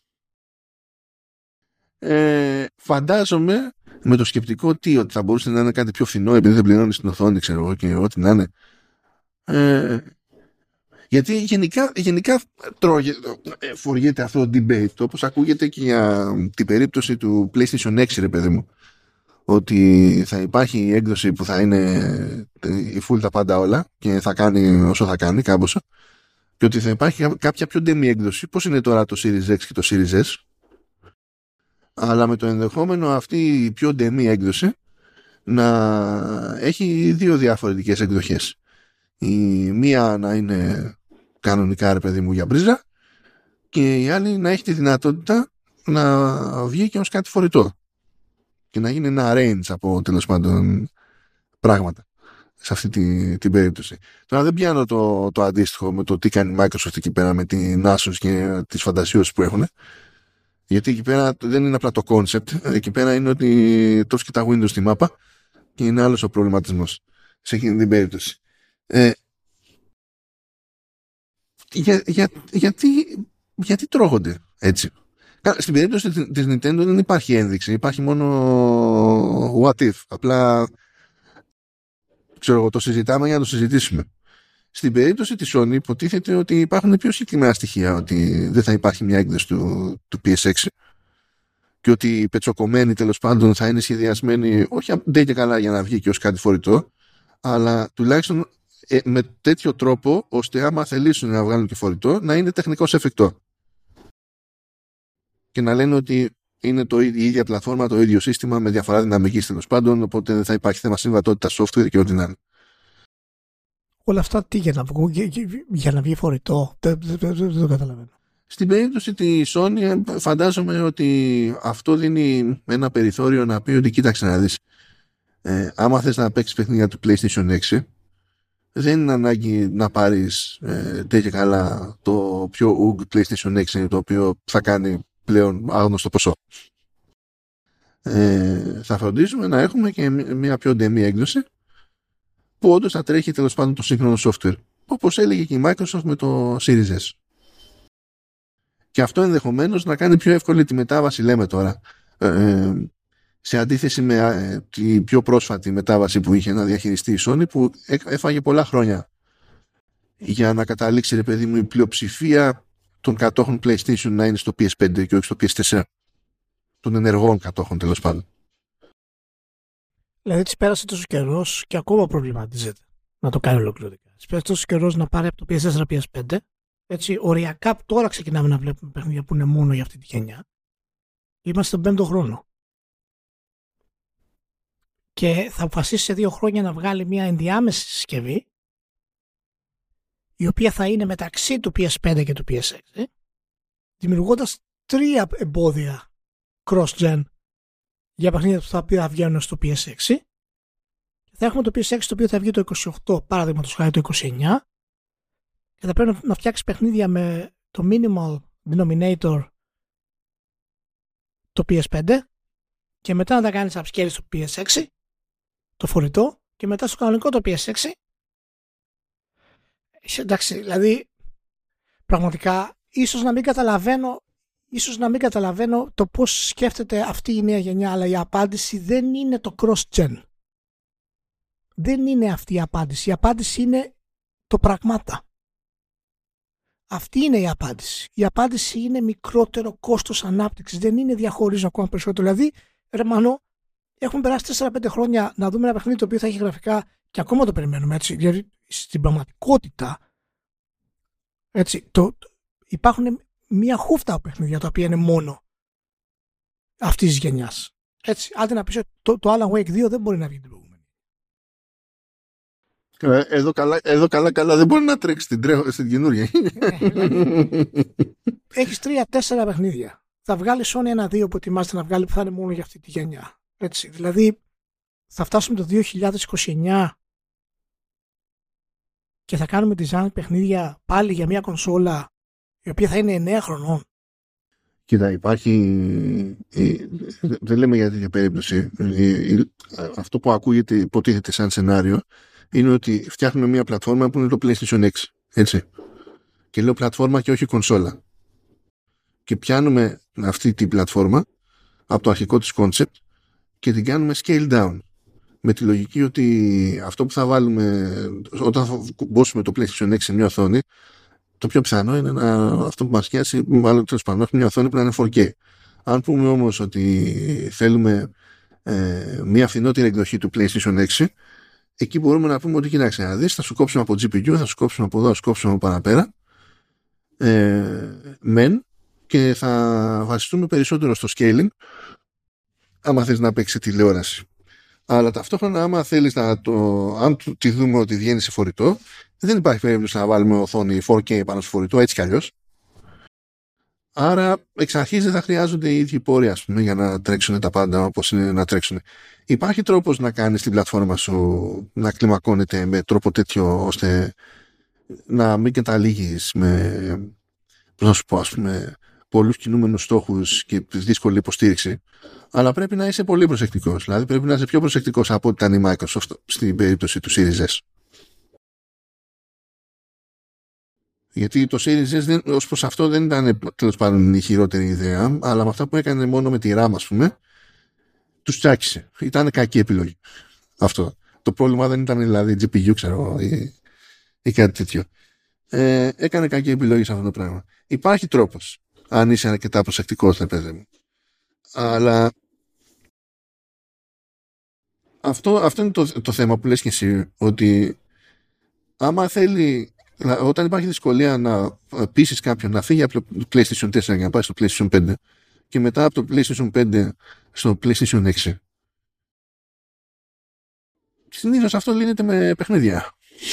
Ε, φαντάζομαι με το σκεπτικό τι ότι θα μπορούσε να είναι κάτι πιο φθηνό επειδή δεν πληρώνει στην οθόνη ξέρω εγώ και ό,τι να είναι. Ε, γιατί γενικά, γενικά τρώγε, φοριέται αυτό το debate όπως ακούγεται και για την περίπτωση του PlayStation έξι ρε παιδί μου, ότι θα υπάρχει έκδοση που θα είναι η full τα πάντα όλα και θα κάνει όσο θα κάνει κάμποσα και ότι θα υπάρχει κάποια πιο ντέμι έκδοση πώς είναι τώρα το Series X και το Series S, αλλά με το ενδεχόμενο αυτή η πιο ντέμι έκδοση να έχει δύο διαφορετικές εκδοχές. Η μία να είναι κανονικά ρε παιδί μου για μπρίζα και η άλλη να έχει τη δυνατότητα να βγει και ως κάτι φορητό και να γίνει ένα range από τέλος πάντων πράγματα σε αυτή τη, την περίπτωση. Τώρα δεν πιάνω το, το αντίστοιχο με το τι κάνει η Microsoft εκεί πέρα με την Asus και τις φαντασιώσεις που έχουν, γιατί εκεί πέρα δεν είναι απλά το concept, εκεί πέρα είναι ότι τόσο και τα Windows στη μάπα και είναι άλλος ο προβληματισμός σε εκείνη την περίπτωση. Ε, για, για, γιατί, γιατί τρώγονται έτσι? Στην περίπτωση της Nintendo δεν υπάρχει ένδειξη, υπάρχει μόνο what if, απλά ξέρω εγώ, το συζητάμε για να το συζητήσουμε. Στην περίπτωση της Sony υποτίθεται ότι υπάρχουν πιο συγκεκριμένα στοιχεία ότι δεν θα υπάρχει μια έκδοση του, του πι ες εξ και ότι οι πετσοκομμένοι τέλος πάντων θα είναι σχεδιασμένοι όχι ντε και καλά για να βγει και ως κάτι φορητό, αλλά τουλάχιστον ε, με τέτοιο τρόπο ώστε άμα θελήσουν να βγάλουν και φορητό να είναι τεχνικώς εφικτό και να λένε ότι είναι το, η ίδια πλατφόρμα, το ίδιο σύστημα με διαφορά δυναμικής τέλος πάντων, οπότε δεν θα υπάρχει θέμα συμβατότητα software και ό,τι να είναι. Όλα αυτά τι για να, βγω, για, για να βγει φορητό, δεν, δεν, δεν, δεν το καταλαβαίνω. Στην περίπτωση της Sony φαντάζομαι ότι αυτό δίνει ένα περιθώριο να πει ότι κοίταξε να δεις, ε, άμα θες να παίξεις παιχνίδια του PlayStation έξι δεν είναι ανάγκη να πάρεις ε, τέτοια καλά το πιο ουγ PlayStation έξι το οποίο θα κάνει πλέον άγνωστο ποσό. Ε, θα φροντίσουμε να έχουμε και μια πιο ντεμή έκδοση που όντως θα τρέχει τέλος πάντων το σύγχρονο software, όπως έλεγε και η Microsoft με το Series S. Και αυτό ενδεχομένως να κάνει πιο εύκολη τη μετάβαση, λέμε τώρα, ε, σε αντίθεση με ε, τη πιο πρόσφατη μετάβαση που είχε να διαχειριστεί η Sony, που έφαγε πολλά χρόνια για να καταλήξει, ρε παιδί μου, η πλειοψηφία των κατόχων PlayStation να είναι στο πι ες φάιβ και όχι στο πι ες φορ, των ενεργών κατόχων τέλος πάντων. Δηλαδή της πέρασε τόσο καιρός και ακόμα προβληματίζεται να το κάνει ολοκληρωτικά. Της πέρασε τόσο καιρός να πάρει από το πι ες φορ πι ες φάιβ. Έτσι, οριακά τώρα ξεκινάμε να βλέπουμε παιχνίδια που είναι μόνο για αυτή τη γενιά. Είμαστε στον πέμπτο χρόνο. Και θα αποφασίσει σε δύο χρόνια να βγάλει μια ενδιάμεση συσκευή η οποία θα είναι μεταξύ του πι ες φάιβ και του πι ες εξ, δημιουργώντας τρία εμπόδια cross-gen για παιχνίδια που θα, θα βγαίνουν στο πι ες εξ. Θα έχουμε το πι ες εξ το οποίο θα βγει το είκοσι οκτώ, παραδείγματος χάρη το είκοσι εννιά, και θα πρέπει να φτιάξει παιχνίδια με το minimal denominator το πι ες φάιβ και μετά να τα κάνεις upscale στο πι ες εξ, το φορητό, και μετά στο κανονικό το πι ες εξ. Εντάξει, δηλαδή πραγματικά ίσως να μην καταλαβαίνω ίσως να μην καταλαβαίνω το πώς σκέφτεται αυτή η νέα γενιά, αλλά η απάντηση δεν είναι το cross-gen. Δεν είναι αυτή η απάντηση. Η απάντηση είναι το πραγμάτα. Αυτή είναι η απάντηση. Η απάντηση είναι μικρότερο κόστος ανάπτυξης. Δεν είναι διαχωρίζω ακόμα περισσότερο. Δηλαδή, ρε μανώ, έχουμε περάσει τέσσερα πέντε χρόνια να δούμε ένα παιχνίδι το οποίο θα έχει γραφικά και ακόμα το περιμένουμε, έτσι. Δηλαδή, στην πραγματικότητα, έτσι, το, το, υπάρχουν μία χούφτα παιχνίδια τα οποία είναι μόνο αυτής της γενιάς. Έτσι, άντε να πεις ότι το, το Alan Wake δύο δεν μπορεί να βγει την προηγούμενη. Εδώ καλά, εδώ καλά, καλά δεν μπορεί να τρέξει στην, τρέχω, στην καινούργια. Έχεις τρία τέσσερα παιχνίδια. Θα βγάλει Sony ένα δύο που ετοιμάζεται να βγάλει που θα είναι μόνο για αυτή τη γενιά. Έτσι, δηλαδή θα φτάσουμε το δύο χιλιάδες είκοσι εννιά και θα κάνουμε design παιχνίδια πάλι για μια κονσόλα η οποία θα είναι εννέα χρονών. Κοίτα, υπάρχει. Δεν λέμε για τέτοια περίπτωση. Αυτό που ακούγεται, υποτίθεται σαν σενάριο, είναι ότι φτιάχνουμε μια πλατφόρμα που είναι το PlayStation έξι. Έτσι. Και λέω πλατφόρμα και όχι κονσόλα. Και πιάνουμε αυτή την πλατφόρμα από το αρχικό της concept και την κάνουμε scale down. Με τη λογική ότι αυτό που θα βάλουμε όταν θα μπώσουμε το PlayStation έξι σε μια οθόνη, το πιο πιθανό είναι να, αυτό που μας πιάσει, μάλλον τέλος πάντων, μια οθόνη που να είναι φορ κέι. Αν πούμε όμως ότι θέλουμε ε, μια φθηνότερη εκδοχή του PlayStation έξι, εκεί μπορούμε να πούμε ότι κοιτάξτε να δεις, θα σου κόψουμε από τζι πι γιου, θα σου κόψουμε από εδώ, θα σου κόψουμε από παραπέρα, ε, μεν, και θα βασιστούμε περισσότερο στο scaling άμα θες να παίξει τηλεόραση. Αλλά ταυτόχρονα άμα θέλεις να το, αν τη δούμε ότι βγαίνει σε φορητό, δεν υπάρχει περίπτωση να βάλουμε οθόνη φορ κέι πάνω στο φορητό, έτσι κι αλλιώς. Άρα εξ αρχής δεν θα χρειάζονται οι ίδιοι πόροι, ας πούμε, για να τρέξουν τα πάντα όπως είναι να τρέξουν. Υπάρχει τρόπος να κάνεις την πλατφόρμα σου να κλιμακώνεται με τρόπο τέτοιο ώστε να μην καταλήγεις με, πώς να σου πω, ας πούμε, πολλούς κινούμενους στόχους και δύσκολη υποστήριξη. Αλλά πρέπει να είσαι πολύ προσεκτικός. Δηλαδή πρέπει να είσαι πιο προσεκτικός από ό,τι ήταν η Microsoft στην περίπτωση του Series S. Γιατί το Series S δεν, ως προς αυτό δεν ήταν τέλος πάντων η χειρότερη ιδέα, αλλά με αυτά που έκανε μόνο με τη RAM, ας πούμε, τους τσάκισε. Ήταν κακή επιλογή. Αυτό. Το πρόβλημα δεν ήταν δηλαδή τζι πι γιου, ξέρω, ή, ή κάτι τέτοιο. Ε, έκανε κακή επιλογή σε αυτό το πράγμα. Υπάρχει τρόπος, αν είσαι αρκετά προσεκτικός, θα παιδί μου. Αλλά αυτό, αυτό είναι το, το θέμα που λες και εσύ, ότι άμα θέλει, όταν υπάρχει δυσκολία να πείσεις κάποιον να φύγει από το PlayStation τέσσερα για να πάει στο PlayStation πέντε και μετά από το PlayStation πέντε στο PlayStation έξι, συνήθως αυτό λύνεται με παιχνίδια.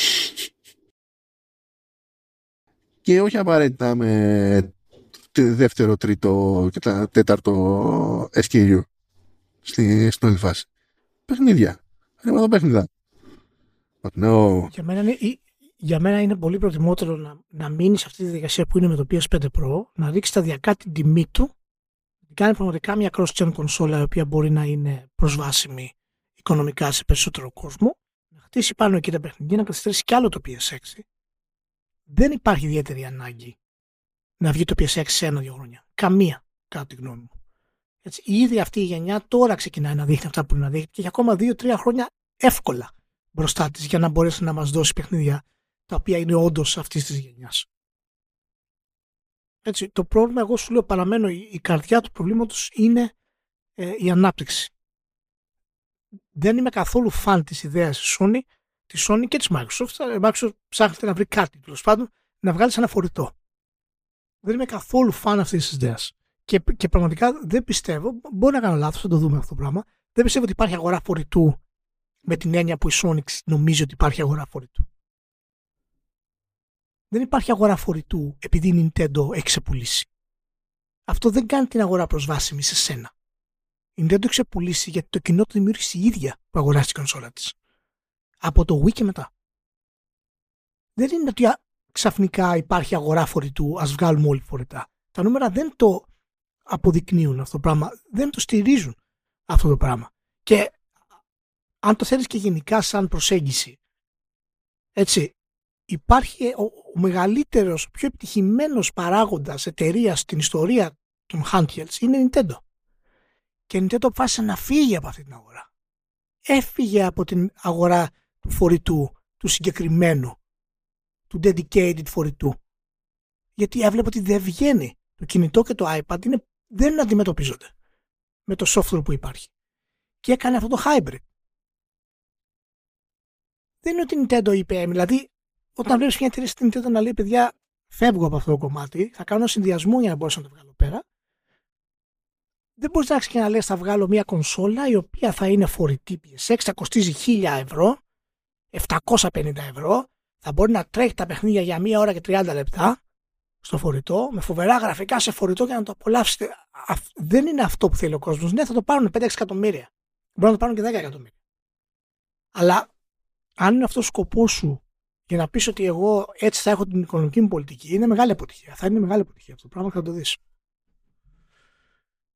Και όχι απαραίτητα με δεύτερο, τρίτο και τα τέταρτο ες κέι γιου στη, στην όλη φάση. Παιχνίδια. Είναι εδώ παιχνίδια. No. Για μένα είναι, για μένα είναι πολύ προτιμότερο να, να μείνει σε αυτή τη διαδικασία που είναι με το πι ες φάιβ Pro, να ρίξει σταδιακά την τιμή του, να κάνει πραγματικά μια cross-gen κονσόλα η οποία μπορεί να είναι προσβάσιμη οικονομικά σε περισσότερο κόσμο, να χτίσει πάνω εκεί τα παιχνίδια, να καθυστερήσει κι άλλο το πι ες εξ. Δεν υπάρχει ιδιαίτερη ανάγκη να βγει το πι ες εξ σε ένα-δύο χρόνια. Καμία, κατά τη γνώμη μου. Έτσι, ήδη αυτή η γενιά τώρα ξεκινάει να δείχνει αυτά που είναι να δείχνει και για ακόμα δύο-τρία χρόνια εύκολα μπροστά της για να μπορέσει να μας δώσει παιχνίδια τα οποία είναι όντως αυτής της γενιάς. Έτσι, το πρόβλημα, εγώ σου λέω, παραμένω, η, η καρδιά του προβλήματος είναι ε, η ανάπτυξη. Δεν είμαι καθόλου φαν της ιδέας της Sony, της Sony και της Microsoft. Η Microsoft ψάχνεται να βρει κάτι, τέλος πάντων, να βγάλει σαν ένα φορητό. Δεν είμαι καθόλου φαν αυτής της ιδέας. Και, και πραγματικά δεν πιστεύω, μπορεί να κάνω λάθος, θα το δούμε αυτό το πράγμα, δεν πιστεύω ότι υπάρχει αγορά φορητού με την έννοια που η Sony νομίζει ότι υπάρχει αγορά φορητού. Δεν υπάρχει αγορά φορητού επειδή η Nintendo έχει ξεπουλήσει. Αυτό δεν κάνει την αγορά προσβάσιμη σε σένα. Η Nintendo έχει ξεπουλήσει γιατί το κοινό το δημιούργησε η ίδια που αγοράσει την κονσόλα της. Από το Wii και μετά. Δεν είναι ότι ξαφνικά υπάρχει αγορά φορητού, ας βγάλουμε όλοι φορητά. Τα νούμερα δεν το αποδεικνύουν αυτό το πράγμα, δεν το στηρίζουν αυτό το πράγμα. Και αν το θέλεις και γενικά σαν προσέγγιση, έτσι, υπάρχει ο, ο μεγαλύτερος, ο πιο επιτυχημένος παράγοντας εταιρείας στην ιστορία των handhelds είναι η Nintendo. Και η Nintendo αποφάσισε να φύγει από αυτή την αγορά. Έφυγε από την αγορά του φορητού, του συγκεκριμένου, του dedicated φορητού. Γιατί έβλεπε ότι δεν βγαίνει. Το κινητό και το iPad είναι, δεν αντιμετωπίζονται με το software που υπάρχει. Και έκανε αυτό το hybrid. Δεν είναι ότι η Nintendo είπε, δηλαδή, όταν βλέπεις μια εταιρεία στην Nintendo να λέει, παιδιά, φεύγω από αυτό το κομμάτι, θα κάνω συνδυασμό για να μπορέσω να το βγάλω πέρα. Δεν μπορείς να άρχισεις και να λες, θα βγάλω μια κονσόλα η οποία θα είναι φορητή πι ες εξ, θα κοστίζει χίλια ευρώ, επτακόσια πενήντα ευρώ, θα μπορεί να τρέχει τα παιχνίδια για μία ώρα και τριάντα λεπτά στο φορητό, με φοβερά γραφικά σε φορητό για να το απολαύσετε. Δεν είναι αυτό που θέλει ο κόσμος. Ναι, θα το πάρουν πέντε έξι εκατομμύρια. Μπορεί να το πάρουν και δέκα εκατομμύρια. Αλλά αν είναι αυτός ο σκοπός σου για να πεις ότι εγώ έτσι θα έχω την οικονομική μου πολιτική, είναι μεγάλη αποτυχία. Θα είναι μεγάλη αποτυχία αυτό το πράγμα και θα το δεις.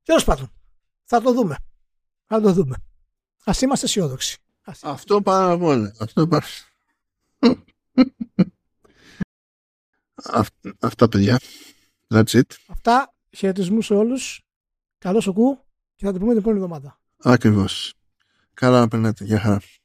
Τέλος πάντων, θα το δούμε. Θα το δούμε. Ας είμαστε αισιόδοξοι. Αυτό πάρα πολύ. Αυτό πάρα... Αυτά, παιδιά. That's it. Αυτά. Χαιρετισμούς σε όλους. Καλό σου κου και θα την πούμε την επόμενη εβδομάδα. Ακριβώς. Καλά να περνάτε. Γεια χαρά.